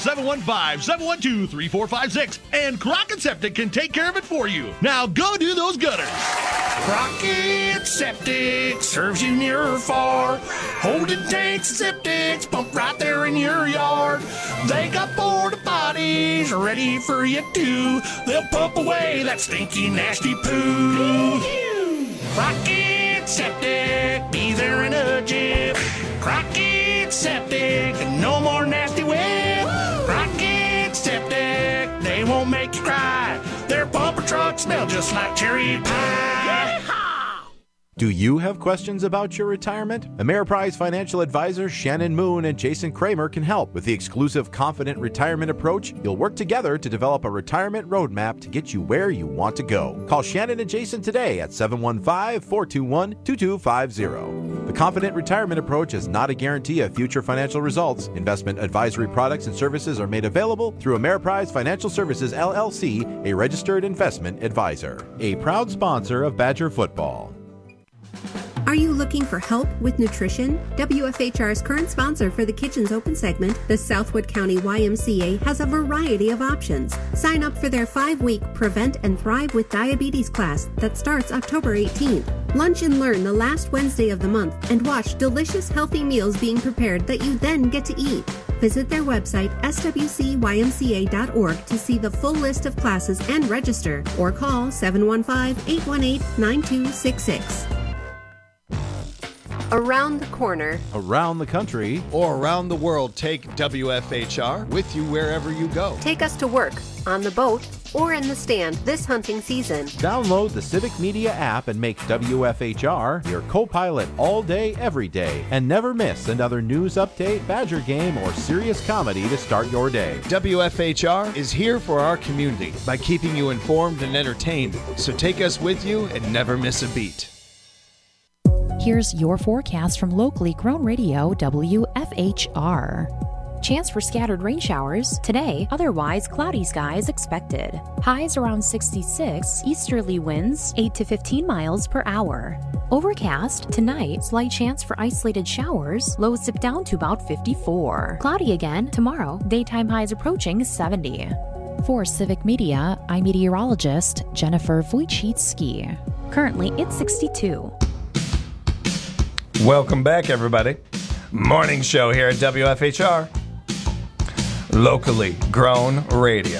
715-712-3456, and Crockett Septic can take care of it for you. Now go do those gutters. Crockett Septic serves you near or far. Holding tanks and septics pump right there in your yard. They got porta potties ready for you too. They'll pump away that stinky, nasty poo. Crockett Septic, be there in a jiff. Crockett Septic, no more nasty whip. Crockett Septic, they won't make you cry. Their pumper trucks smell just like cherry pie. Do you have questions about your retirement? Ameriprise financial advisors Shannon Moon and Jason Kramer can help. With the exclusive Confident Retirement Approach, you'll work together to develop a retirement roadmap to get you where you want to go. Call Shannon and Jason today at 715-421-2250. The Confident Retirement Approach is not a guarantee of future financial results. Investment advisory products and services are made available through Ameriprise Financial Services, LLC, a registered investment advisor. A proud sponsor of Badger Football. Are you looking for help with nutrition? WFHR's current sponsor for the Kitchens Open segment, the Southwood County YMCA, has a variety of options. Sign up for their 5-week Prevent and Thrive with Diabetes class that starts October 18th. Lunch and learn the last Wednesday of the month and watch delicious healthy meals being prepared that you then get to eat. Visit their website, swcymca.org, to see the full list of classes and register, or call 715-818-9266. Around the corner, around the country, or around the world, take WFHR with you wherever you go. Take us to work, on the boat, or in the stand this hunting season. Download the Civic Media app and make WFHR your co-pilot all day, every day. And never miss another news update, Badger game, or serious comedy to start your day. WFHR is here for our community by keeping you informed and entertained. So take us with you and never miss a beat. Here's your forecast from locally grown radio WFHR. Chance for scattered rain showers today, otherwise cloudy skies expected. Highs around 66, easterly winds 8 to 15 miles per hour. Overcast. Tonight, slight chance for isolated showers. Lows dip down to about 54. Cloudy again tomorrow. Daytime highs approaching 70. For Civic Media, I'm meteorologist Jennifer Wojcicki. Currently, it's 62. Welcome back, everybody. Morning show here at WFHR. Locally grown radio.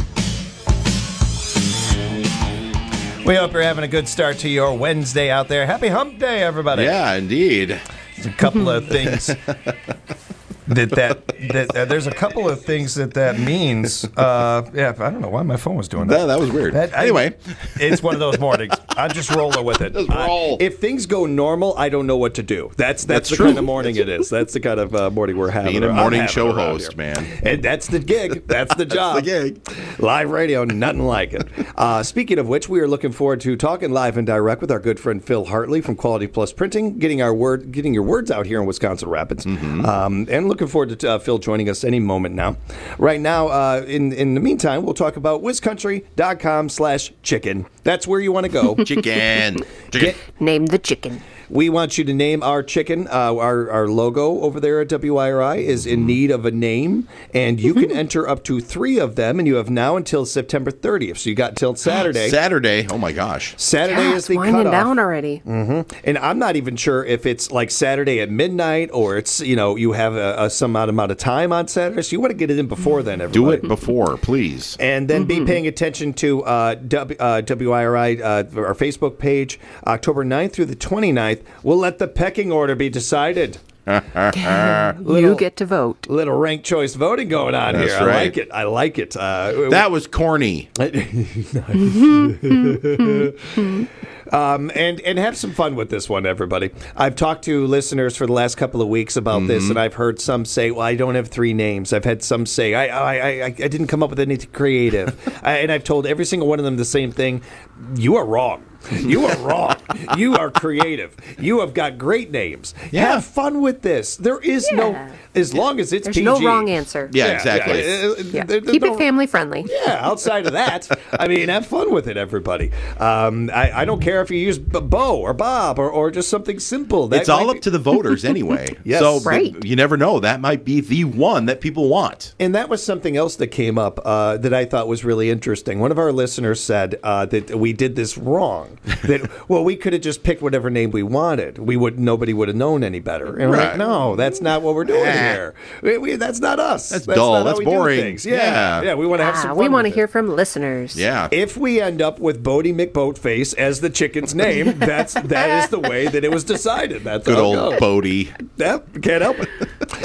We hope you're having a good start to your Wednesday out there. Happy Hump Day, everybody. Yeah, indeed. There's a couple of things there's a couple of things that means. Yeah, I don't know why my phone was doing that. That was weird. Anyway. It's one of those mornings. I'm just rolling with it. Just roll. If things go normal, I don't know what to do. That's the true. kind of morning it is. That's the kind of morning we're having. Being a morning show host, here. man. And that's the gig. That's the job. That's the gig. Live radio, nothing like it. Speaking of which, we are looking forward to talking live and direct with our good friend Phil Hartley from Quality Plus Printing, getting your words out here in Wisconsin Rapids. Mm-hmm. And looking forward to Phil joining us any moment now. Right now, in the meantime, we'll talk about WisCountry.com/chicken. That's where you want to go. Chicken. Name the chicken. We want you to name our chicken. Our logo over there at WIRI is in need of a name, and you can enter up to 3 of them, and you have now until September 30th. So you got till Saturday. Saturday. Oh, my gosh. Saturday is the winding cutoff. down already. Mm-hmm. And I'm not even sure if it's like Saturday at midnight or it's, you have some amount of time on Saturday. So you want to get it in before then, everybody. Do it before, please. And then be paying attention to WIRI, our Facebook page, October 9th through the 29th. We'll let the pecking order be decided. You get to vote. Little ranked choice voting going on That's here. right. I like it. That was corny. And have some fun with this one, everybody. I've talked to listeners for the last couple of weeks about this, and I've heard some say, well, I don't have 3 names. I've had some say, I didn't come up with anything creative. And I've told every single one of them the same thing. You are wrong. You are wrong. You are creative. You have got great names. Yeah. Have fun with this. There is no, as long as it's There's PG. no wrong answer. Yeah, exactly. Keep it family friendly. Yeah, outside of that, I mean, have fun with it, everybody. I don't care if you use Bo or Bob or just something simple. It's all up to the voters anyway. Yes. So Right. you never know. That might be the one that people want. And that was something else that came up that I thought was really interesting. One of our listeners said that we did this wrong. That we could have just picked whatever name we wanted. Nobody would have known any better. And we're like, no, that's not what we're doing here. That's not us. That's dull. not how That's we do boring. things. Yeah, we want to have some fun. We want to with it. hear from listeners. Yeah. If we end up with Bodie McBoatface as the chicken's name, that is the way that it was decided. That's Good how it old goes. Bodie. Yep, can't help it.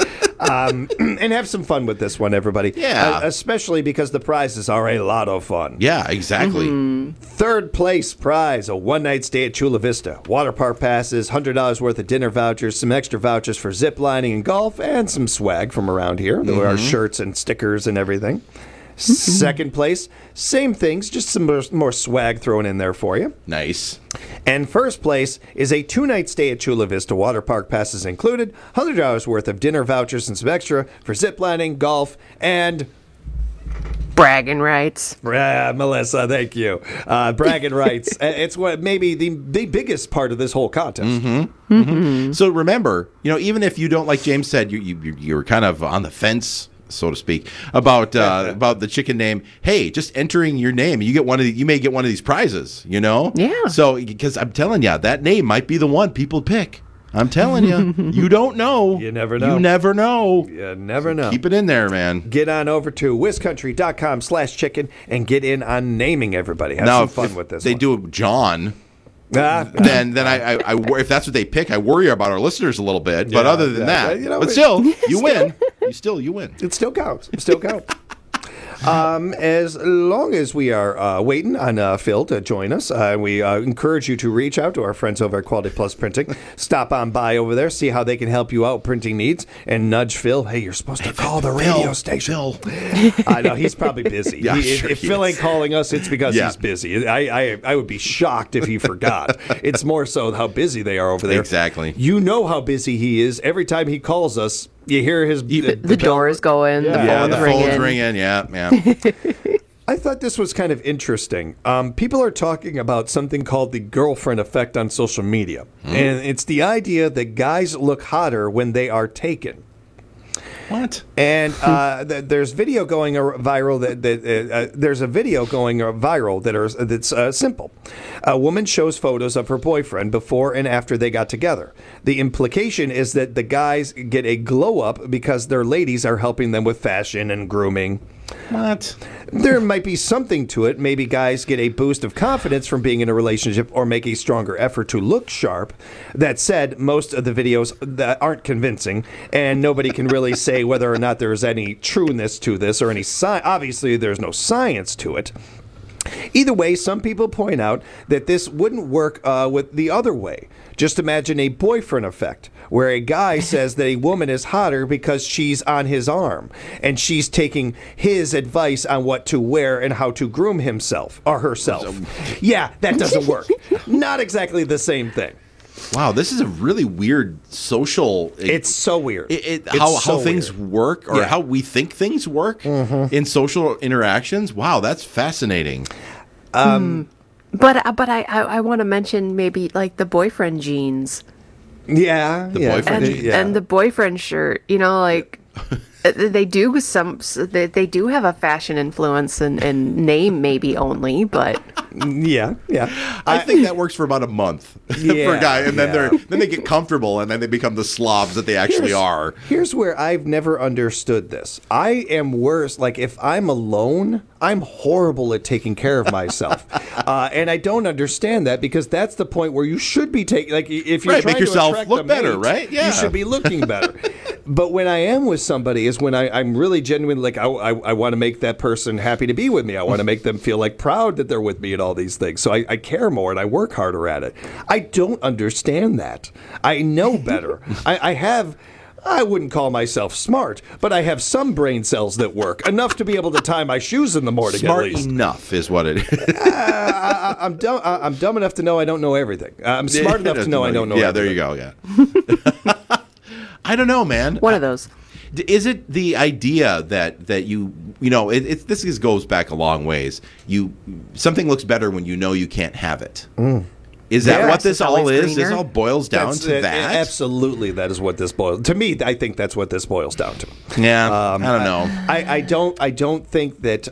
And have some fun with this one, everybody. Yeah. Especially because the prizes are a lot of fun. Yeah, exactly. Third place prize, a one-night stay at Chula Vista. Water park passes, $100 worth of dinner vouchers, some extra vouchers for zip lining and golf, and some swag from around here. There are shirts and stickers and everything. Second place, same things, just some more swag thrown in there for you. Nice. And first place is a 2-night stay at Chula Vista, water park passes included, $100 worth of dinner vouchers and some extra for zip lining, golf, and bragging rights. Melissa, thank you. Bragging rights. It's what maybe the biggest part of this whole contest. So remember, even if you don't, like James said, you're kind of on the fence, so to speak, about the chicken name. Hey, just entering your name, you may get one of these prizes. Yeah. So because I'm telling you, that name might be the one people pick. I'm telling you, you don't know. You never know. You never know. You never know. Keep it in there, man. Get on over to WisCountry.com/chicken and get in on naming everybody. Have some fun with this. They do John. Then I if that's what they pick, I worry about our listeners a little bit. But other than that, but still, you win. You win. It still counts. As long as we are waiting on Phil to join us, we encourage you to reach out to our friends over at Quality Plus Printing. Stop on by over there, see how they can help you out with printing needs, and nudge Phil. Hey, you're supposed to call the radio station. Phil. I know, he's probably busy. Yeah, If Phil ain't calling us, it's because he's busy. I would be shocked if he forgot. It's more so how busy they are over there. Exactly. You know how busy he is. Every time he calls us, you hear his the door is going. The phone's ringing. Yeah. I thought this was kind of interesting. People are talking about something called the girlfriend effect on social media. And it's the idea that guys look hotter when they are taken. What? And there's video going viral there's a video going viral that's simple. A woman shows photos of her boyfriend before and after they got together. The implication is that the guys get a glow up because their ladies are helping them with fashion and grooming. What? There might be something to it. Maybe guys get a boost of confidence from being in a relationship or make a stronger effort to look sharp. That said, most of the videos that aren't convincing, and nobody can really say whether or not there's any trueness to this or any science. Obviously, there's no science to it. Either way, some people point out that this wouldn't work with the other way. Just imagine a boyfriend effect, where a guy says that a woman is hotter because she's on his arm, and she's taking his advice on what to wear and how to groom himself or herself. Yeah, that doesn't work. Not exactly the same thing. Wow, this is a really weird social... It's so weird. How things work, or how we think things work in social interactions. Wow, that's fascinating. But I want to mention maybe like the boyfriend jeans. Yeah, the boyfriend jeans. And the boyfriend shirt. You know, like they do they do have a fashion influence and name maybe only, but yeah. I think that works for about a month for a guy, and then they get comfortable, and then they become the slobs that they actually are. Here's where I've never understood this. I am worse. Like if I'm alone, I'm horrible at taking care of myself, and I don't understand that because that's the point where you should be taking. Like if you're trying make yourself to attract look a better, mate, right? Yeah, you should be looking better. But when I am with somebody is when I'm really genuinely like I want to make that person happy to be with me. I want to make them feel like proud that they're with me and all these things. So I care more and I work harder at it. I don't understand that. I know better. I wouldn't call myself smart, but I have some brain cells that work enough to be able to tie my shoes in the morning. Smart at least. enough is what it is. I'm dumb enough to know I don't know everything. I'm smart enough to know I don't know. Yeah, everything. there you go. Yeah. I don't know, man. One of those. Is it the idea that you know this goes back a long ways? Something looks better when you know you can't have it. Is that what this all is? This all boils down to that? Absolutely, that is what this boils. To me, I think that's what this boils down to. Yeah, I don't know. I don't think that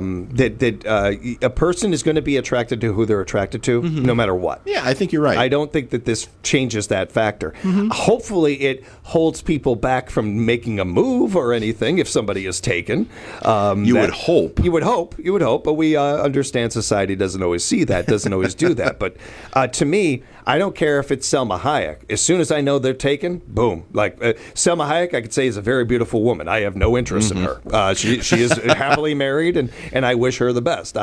a person is going to be attracted to who they're attracted to, no matter what. Yeah, I think you're right. I don't think that this changes that factor. Hopefully, it holds people back from making a move or anything if somebody is taken. You would hope. You would hope. But we understand society doesn't always see that, doesn't always do that. But to me, I don't care if it's Selma Hayek. As soon as I know they're taken, boom. Like Selma Hayek, I could say is a very beautiful woman. I have no interest in her. She is happily married, and I wish her the best.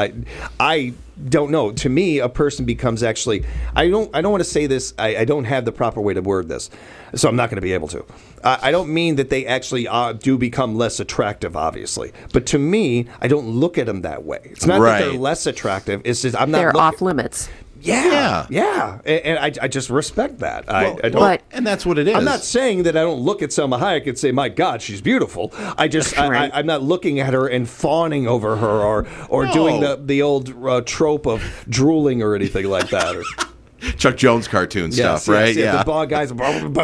I don't know. To me, a person becomes actually. I don't want to say this. I don't have the proper way to word this, so I'm not going to be able to. I don't mean that they actually do become less attractive, obviously. But to me, I don't look at them that way. It's not that they're less attractive. It's just I'm not. They're off limits. Yeah. And I just respect that. And that's what it is. I'm not saying that I don't look at Selma Hayek and say, my God, she's beautiful. I'm not looking at her and fawning over her or doing the old trope of drooling or anything like that. Chuck Jones cartoon stuff, right? Yeah. The ball guys,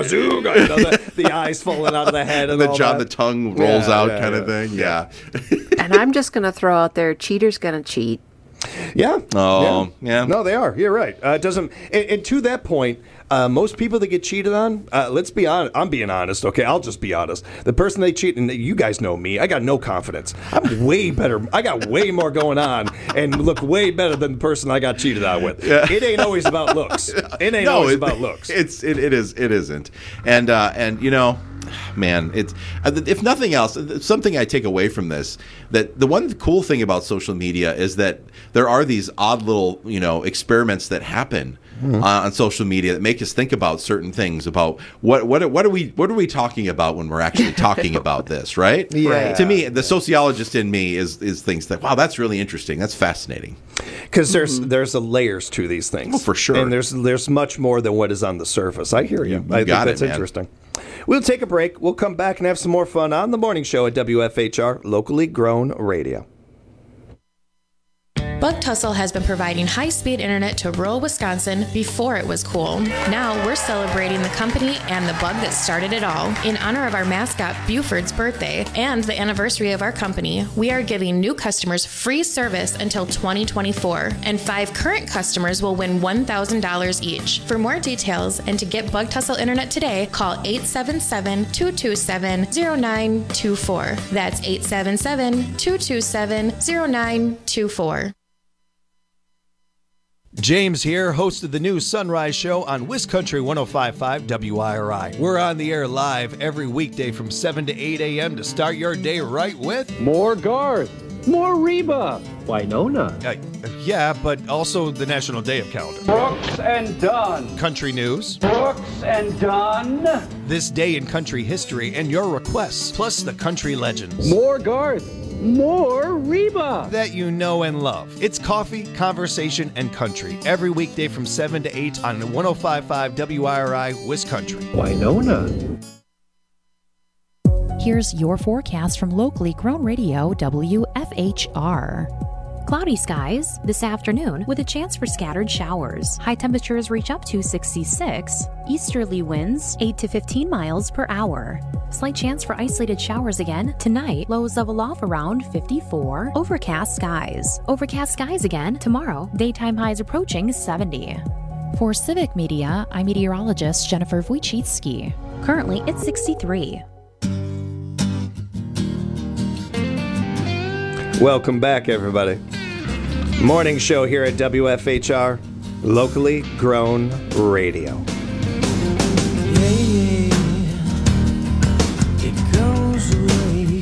bazooka, the eyes falling out of the head. And the tongue rolls out kind of thing. Yeah. And I'm just going to throw out there, cheater's going to cheat. Yeah. Oh, yeah. No, they are. You're right. It doesn't. And to that point, most people that get cheated on, let's be honest. I'm being honest. Okay, I'll just be honest. The person they cheat, and you guys know me. I got no confidence. I'm way better. I got way more going on, and look way better than the person I got cheated on with. Yeah. It ain't always about looks. It ain't always about looks. It isn't. And you know. Man, it's if nothing else, something I take away from this, that the one cool thing about social media is that there are these odd little, experiments that happen on social media that make us think about certain things, about what are we talking about when we're actually talking about this, right? Yeah. To me, the sociologist in me is things that, wow, that's really interesting, that's fascinating. Because there's layers to these things. Oh, for sure. And there's much more than what is on the surface. I hear you. I think that's interesting. We'll take a break. We'll come back and have some more fun on the morning show at WFHR, locally grown radio. Bug Tussle has been providing high-speed internet to rural Wisconsin before it was cool. Now we're celebrating the company and the bug that started it all. In honor of our mascot Buford's birthday and the anniversary of our company, we are giving new customers free service until 2024, and 5 current customers will win $1,000 each. For more details and to get Bug Tussle internet today, call 877-227-0924. That's 877-227-0924. James here, host of the new Sunrise Show on WisCountry 105.5 WIRI. We're on the air live every weekday from 7 to 8 a.m. to start your day right with more Garth, more Reba, Winona. Yeah, but also the National Day of Calendar. Brooks and Dunn. Country news. Brooks and Dunn. This day in country history and your requests, plus the country legends. More Garth. More Reba that you know and love. It's coffee, conversation, and country every weekday from 7 to 8 on 105.5 WIRI WisCountry. Winona. Here's your forecast from locally grown radio WFHR. Cloudy skies this afternoon with a chance for scattered showers. High temperatures reach up to 66. Easterly winds 8 to 15 miles per hour. Slight chance for isolated showers again tonight. Lows level off around 54. Overcast skies. Overcast skies again tomorrow. Daytime highs approaching 70. For Civic Media, I'm meteorologist Jennifer Wojcicki. Currently, it's 63. Welcome back, everybody. Morning show here at WFHR, locally grown radio. It goes away.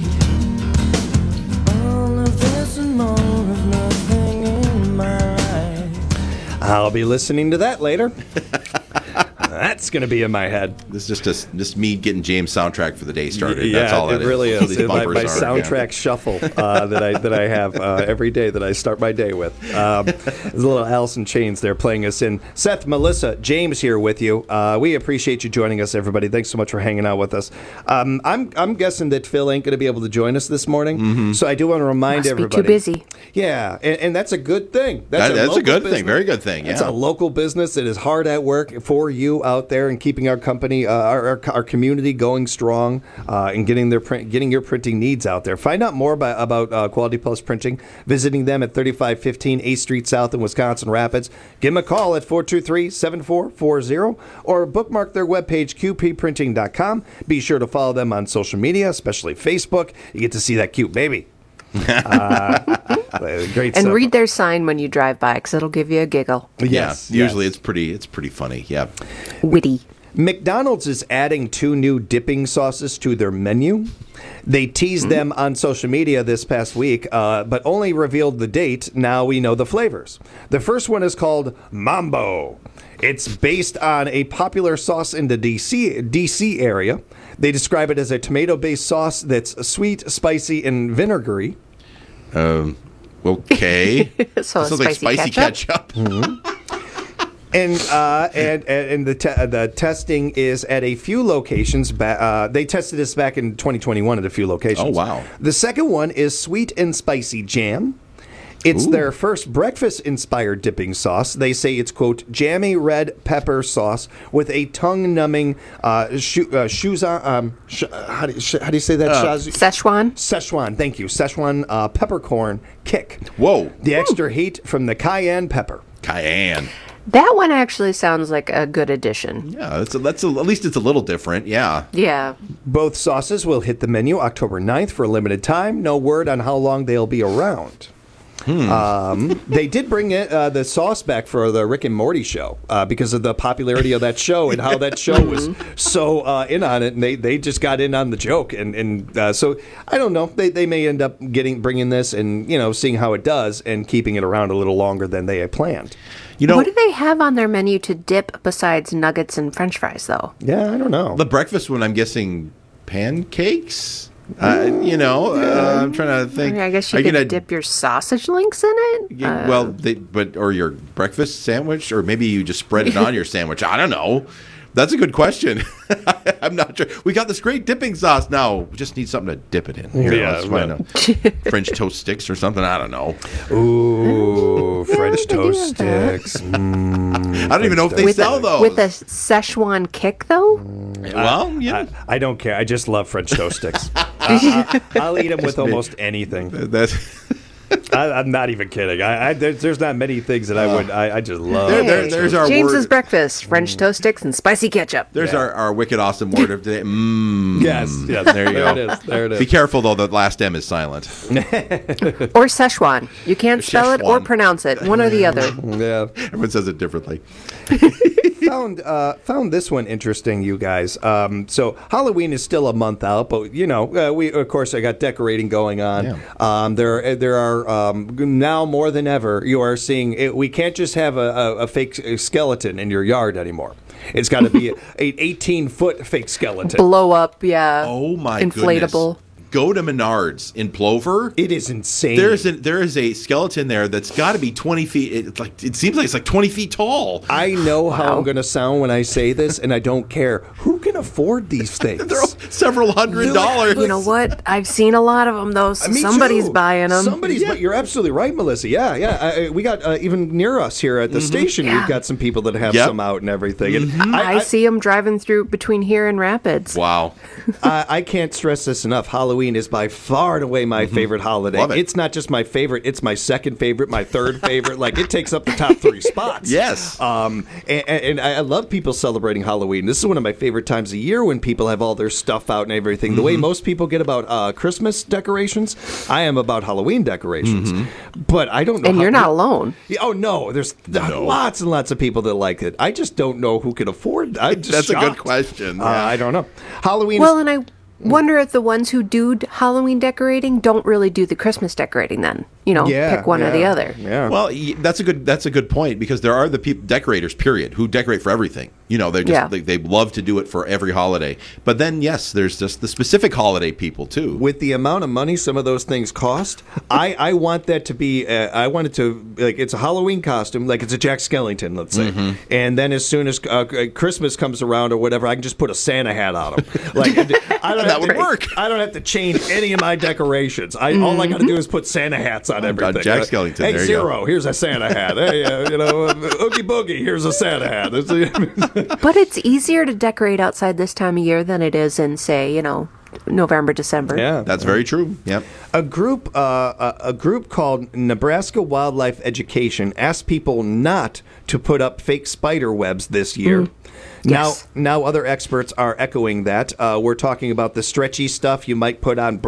All of this and more of nothing in my life. I'll be listening to that later. That's going to be in my head. This is just me getting James' soundtrack for the day started. Yeah, that's all it really is. These My bumpers are, soundtrack shuffle that I have every day that I start my day with. There's a little Alice in Chains there playing us in. Seth, Melissa, James here with you. We appreciate you joining us, everybody. Thanks so much for hanging out with us. I'm guessing that Phil ain't going to be able to join us this morning, so I do want to remind everybody. Be too busy. Yeah, and that's a good thing. That's a good business. thing. Very good thing. Yeah. It's a local business that is hard at work for you out there and keeping our company, our community going strong, and getting your printing needs out there. Find out more about Quality Plus Printing, visiting them at 3515 8th Street South in Wisconsin Rapids. Give them a call at 423-7440 or bookmark their webpage, qpprinting.com. Be sure to follow them on social media, especially Facebook. You get to see that cute baby. Great and stuff. read their sign when you drive by, because it'll give you a giggle. Yes, usually it's pretty funny. Yeah, witty. McDonald's is adding 2 new dipping sauces to their menu. They teased them on social media this past week, but only revealed the date. Now we know the flavors. The first one is called Mambo. It's based on a popular sauce in the DC area. They describe it as a tomato-based sauce that's sweet, spicy, and vinegary. Okay. So sounds like spicy ketchup. And the testing is at a few locations. They tested this back in 2021 at a few locations. Oh, wow. The second one is sweet and spicy jam. It's their first breakfast-inspired dipping sauce. They say it's, quote, jammy red pepper sauce with a tongue-numbing how do you say that? Szechuan? Szechuan, thank you. Szechuan peppercorn kick. Whoa. The extra heat from the cayenne pepper. Cayenne. That one actually sounds like a good addition. Yeah, at least it's a little different. Yeah. Yeah. Both sauces will hit the menu October 9th for a limited time. No word on how long they'll be around. They did bring the sauce back for the Rick and Morty show because of the popularity of that show and how that show was so in on it, and they just got in on the joke, and so I don't know. They may end up bringing this and seeing how it does and keeping it around a little longer than they had planned. What do they have on their menu to dip besides nuggets and French fries, though? Yeah, I don't know. The breakfast one, I'm guessing pancakes. I'm trying to think. I guess you could dip your sausage links in it. Or your breakfast sandwich, or maybe you just spread it on your sandwich. I don't know. That's a good question. I'm not sure. We got this great dipping sauce now. We just need something to dip it in. Here, let's find out. French toast sticks or something. I don't know. Ooh, French toast sticks. I don't even know if they sell those. With a Szechuan kick, though? Well, yeah. I don't care. I just love French toast sticks. I'll eat them with almost anything. I'm not even kidding. There's not many things that I would. I just love. There's our James's word. breakfast: French toast sticks and spicy ketchup. There's our wicked awesome word of today. Yes. There you go. There it is. Be careful though. The last M is silent. Or Szechuan. You can't spell it or Szechuan. pronounce it. One or the other. Yeah. Everyone says it differently. Found this one interesting, you guys. So Halloween is still a month out, but we of course I got decorating going on. Yeah. There are now more than ever you are seeing it, we can't just have a fake skeleton in your yard anymore. It's got to be an 18-foot fake skeleton. Blow up, yeah. Oh my Inflatable. goodness. Go to Menards in Plover. It is insane. There is a skeleton there that's got to be 20 feet. It seems like it's like 20 feet tall. I know how I'm going to sound when I say this, and I don't care. Who can afford these things? They're several $100s. You know what? I've seen a lot of them, though. So Me somebody's too. buying them. But you're absolutely right, Melissa. Yeah. We got even near us here at the station. We've got some people that have some out and everything. And I see them driving through between here and Rapids. Wow. I can't stress this enough. Halloween is by far and away my favorite holiday. Love it. It's not just my favorite; it's my second favorite, my third favorite. Like it takes up the top 3 spots. Yes. And I love people celebrating Halloween. This is one of my favorite times of year when people have all their stuff out and everything. The way most people get about Christmas decorations, I am about Halloween decorations. But I don't know. And you're not alone. Oh no, there's lots and lots of people that like it. I just don't know who can afford. That's a good question. I don't know. Halloween. Well, and I wonder if the ones who do Halloween decorating don't really do the Christmas decorating then. Pick one or the other. Yeah. Well, that's a good point because there are the decorators, period, who decorate for everything. They're just they love to do it for every holiday. But then yes, there's just the specific holiday people too. With the amount of money some of those things cost, I want that to be. I want it to like it's a Halloween costume, like it's a Jack Skellington, let's say. And then as soon as Christmas comes around or whatever, I can just put a Santa hat on them. Like that would work. I don't have to change any of my decorations. All I got to do is put Santa hats on everything. Jack Skellington. Hey, there you Zero, go. here's a Santa hat. Hey, Oogie Boogie, here's a Santa hat. But it's easier to decorate outside this time of year than it is in, say, November, December. Yeah, that's very true. Yep. A group called Nebraska Wildlife Education asked people not to put up fake spider webs this year. Yes. Now other experts are echoing that. We're talking about the stretchy stuff you might put on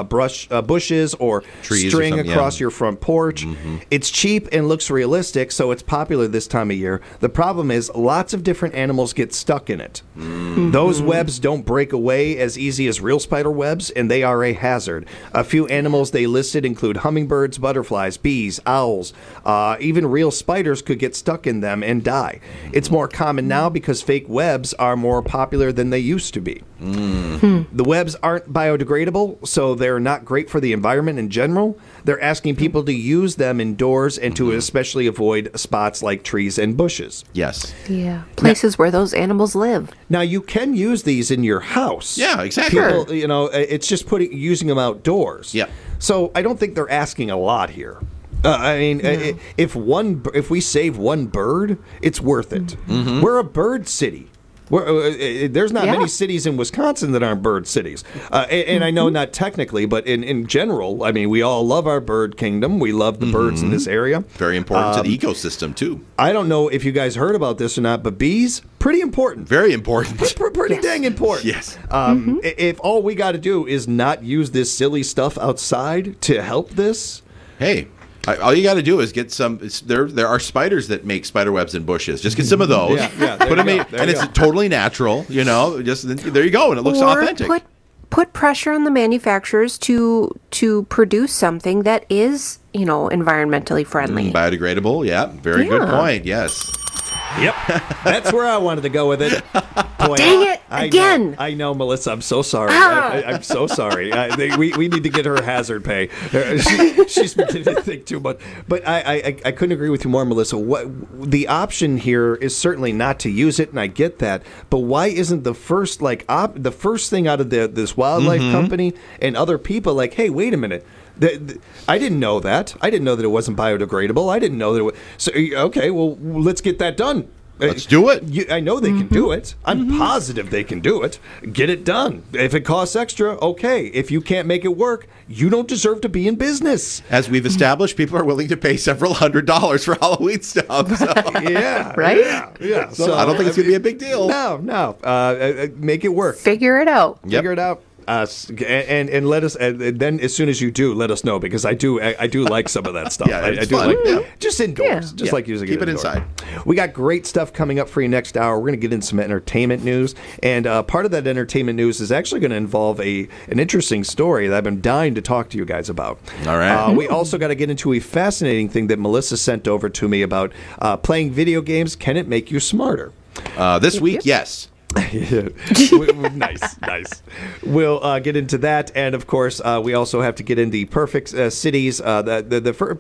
bushes or trees string or across your front porch. It's cheap and looks realistic, so it's popular this time of year. The problem is lots of different animals get stuck in it. Those webs don't break away as easy as real spider webs, and they are a hazard. A few animals they listed include hummingbirds, butterflies, bees, owls. Even real spiders could get stuck in them and die. It's more common now because fake webs are more popular than they used to be. The webs aren't biodegradable, so they're not great for the environment in general. They're asking people to use them indoors and to especially avoid spots like trees and bushes. Yes. Yeah. Places where those animals live. Now, you can use these in your house. Yeah, exactly. People, it's just using them outdoors. Yeah. So I don't think they're asking a lot here. If we save one bird, it's worth it. We're a bird city. There's not many cities in Wisconsin that aren't bird cities. And I know not technically, but in general, I mean, we all love our bird kingdom. We love the birds in this area. Very important to the ecosystem, too. I don't know if you guys heard about this or not, but bees, pretty important. Very important. Pretty dang important. Yes. If all we got to do is not use this silly stuff outside to help this. Hey. All you got to do is get some. There are spiders that make spider webs in bushes. Just get some of those. Put them in, and it's totally natural. Just there you go, and it looks authentic. Put pressure on the manufacturers to produce something that is environmentally friendly, biodegradable. Yeah, very good point. Yes. Yep, that's where I wanted to go with it. Boy, Dang it, again. I know, Melissa. I'm so sorry. I'm so sorry. We need to get her hazard pay. She's beginning to think too much. But I couldn't agree with you more, Melissa. The option here is certainly not to use it, and I get that. But why isn't the first the first thing out of this wildlife company and other people like, hey, wait a minute. I didn't know that. I didn't know that it wasn't biodegradable. I didn't know that it was. So, okay, well, let's get that done. Let's do it. I know they can do it. I'm positive they can do it. Get it done. If it costs extra, okay. If you can't make it work, you don't deserve to be in business. As we've established, people are willing to pay several $100s for Halloween stuff. So. Yeah. Right? Yeah. So I don't think it's going to be a big deal. No. Make it work. Figure it out. Figure it out. And let us. Then as soon as you do, let us know, because I do like some of that stuff. Yeah, I do fun. like just indoors, just like using Keep it indoors. inside. We got great stuff coming up for you next hour. We're going to get into some entertainment news, and part of that entertainment news is actually going to involve an interesting story that I've been dying to talk to you guys about. All right. We also got to get into a fascinating thing that Melissa sent over to me about playing video games. Can it make you smarter? This week, yes. Nice. We'll get into that, and of course, we also have to get in the perfect cities, the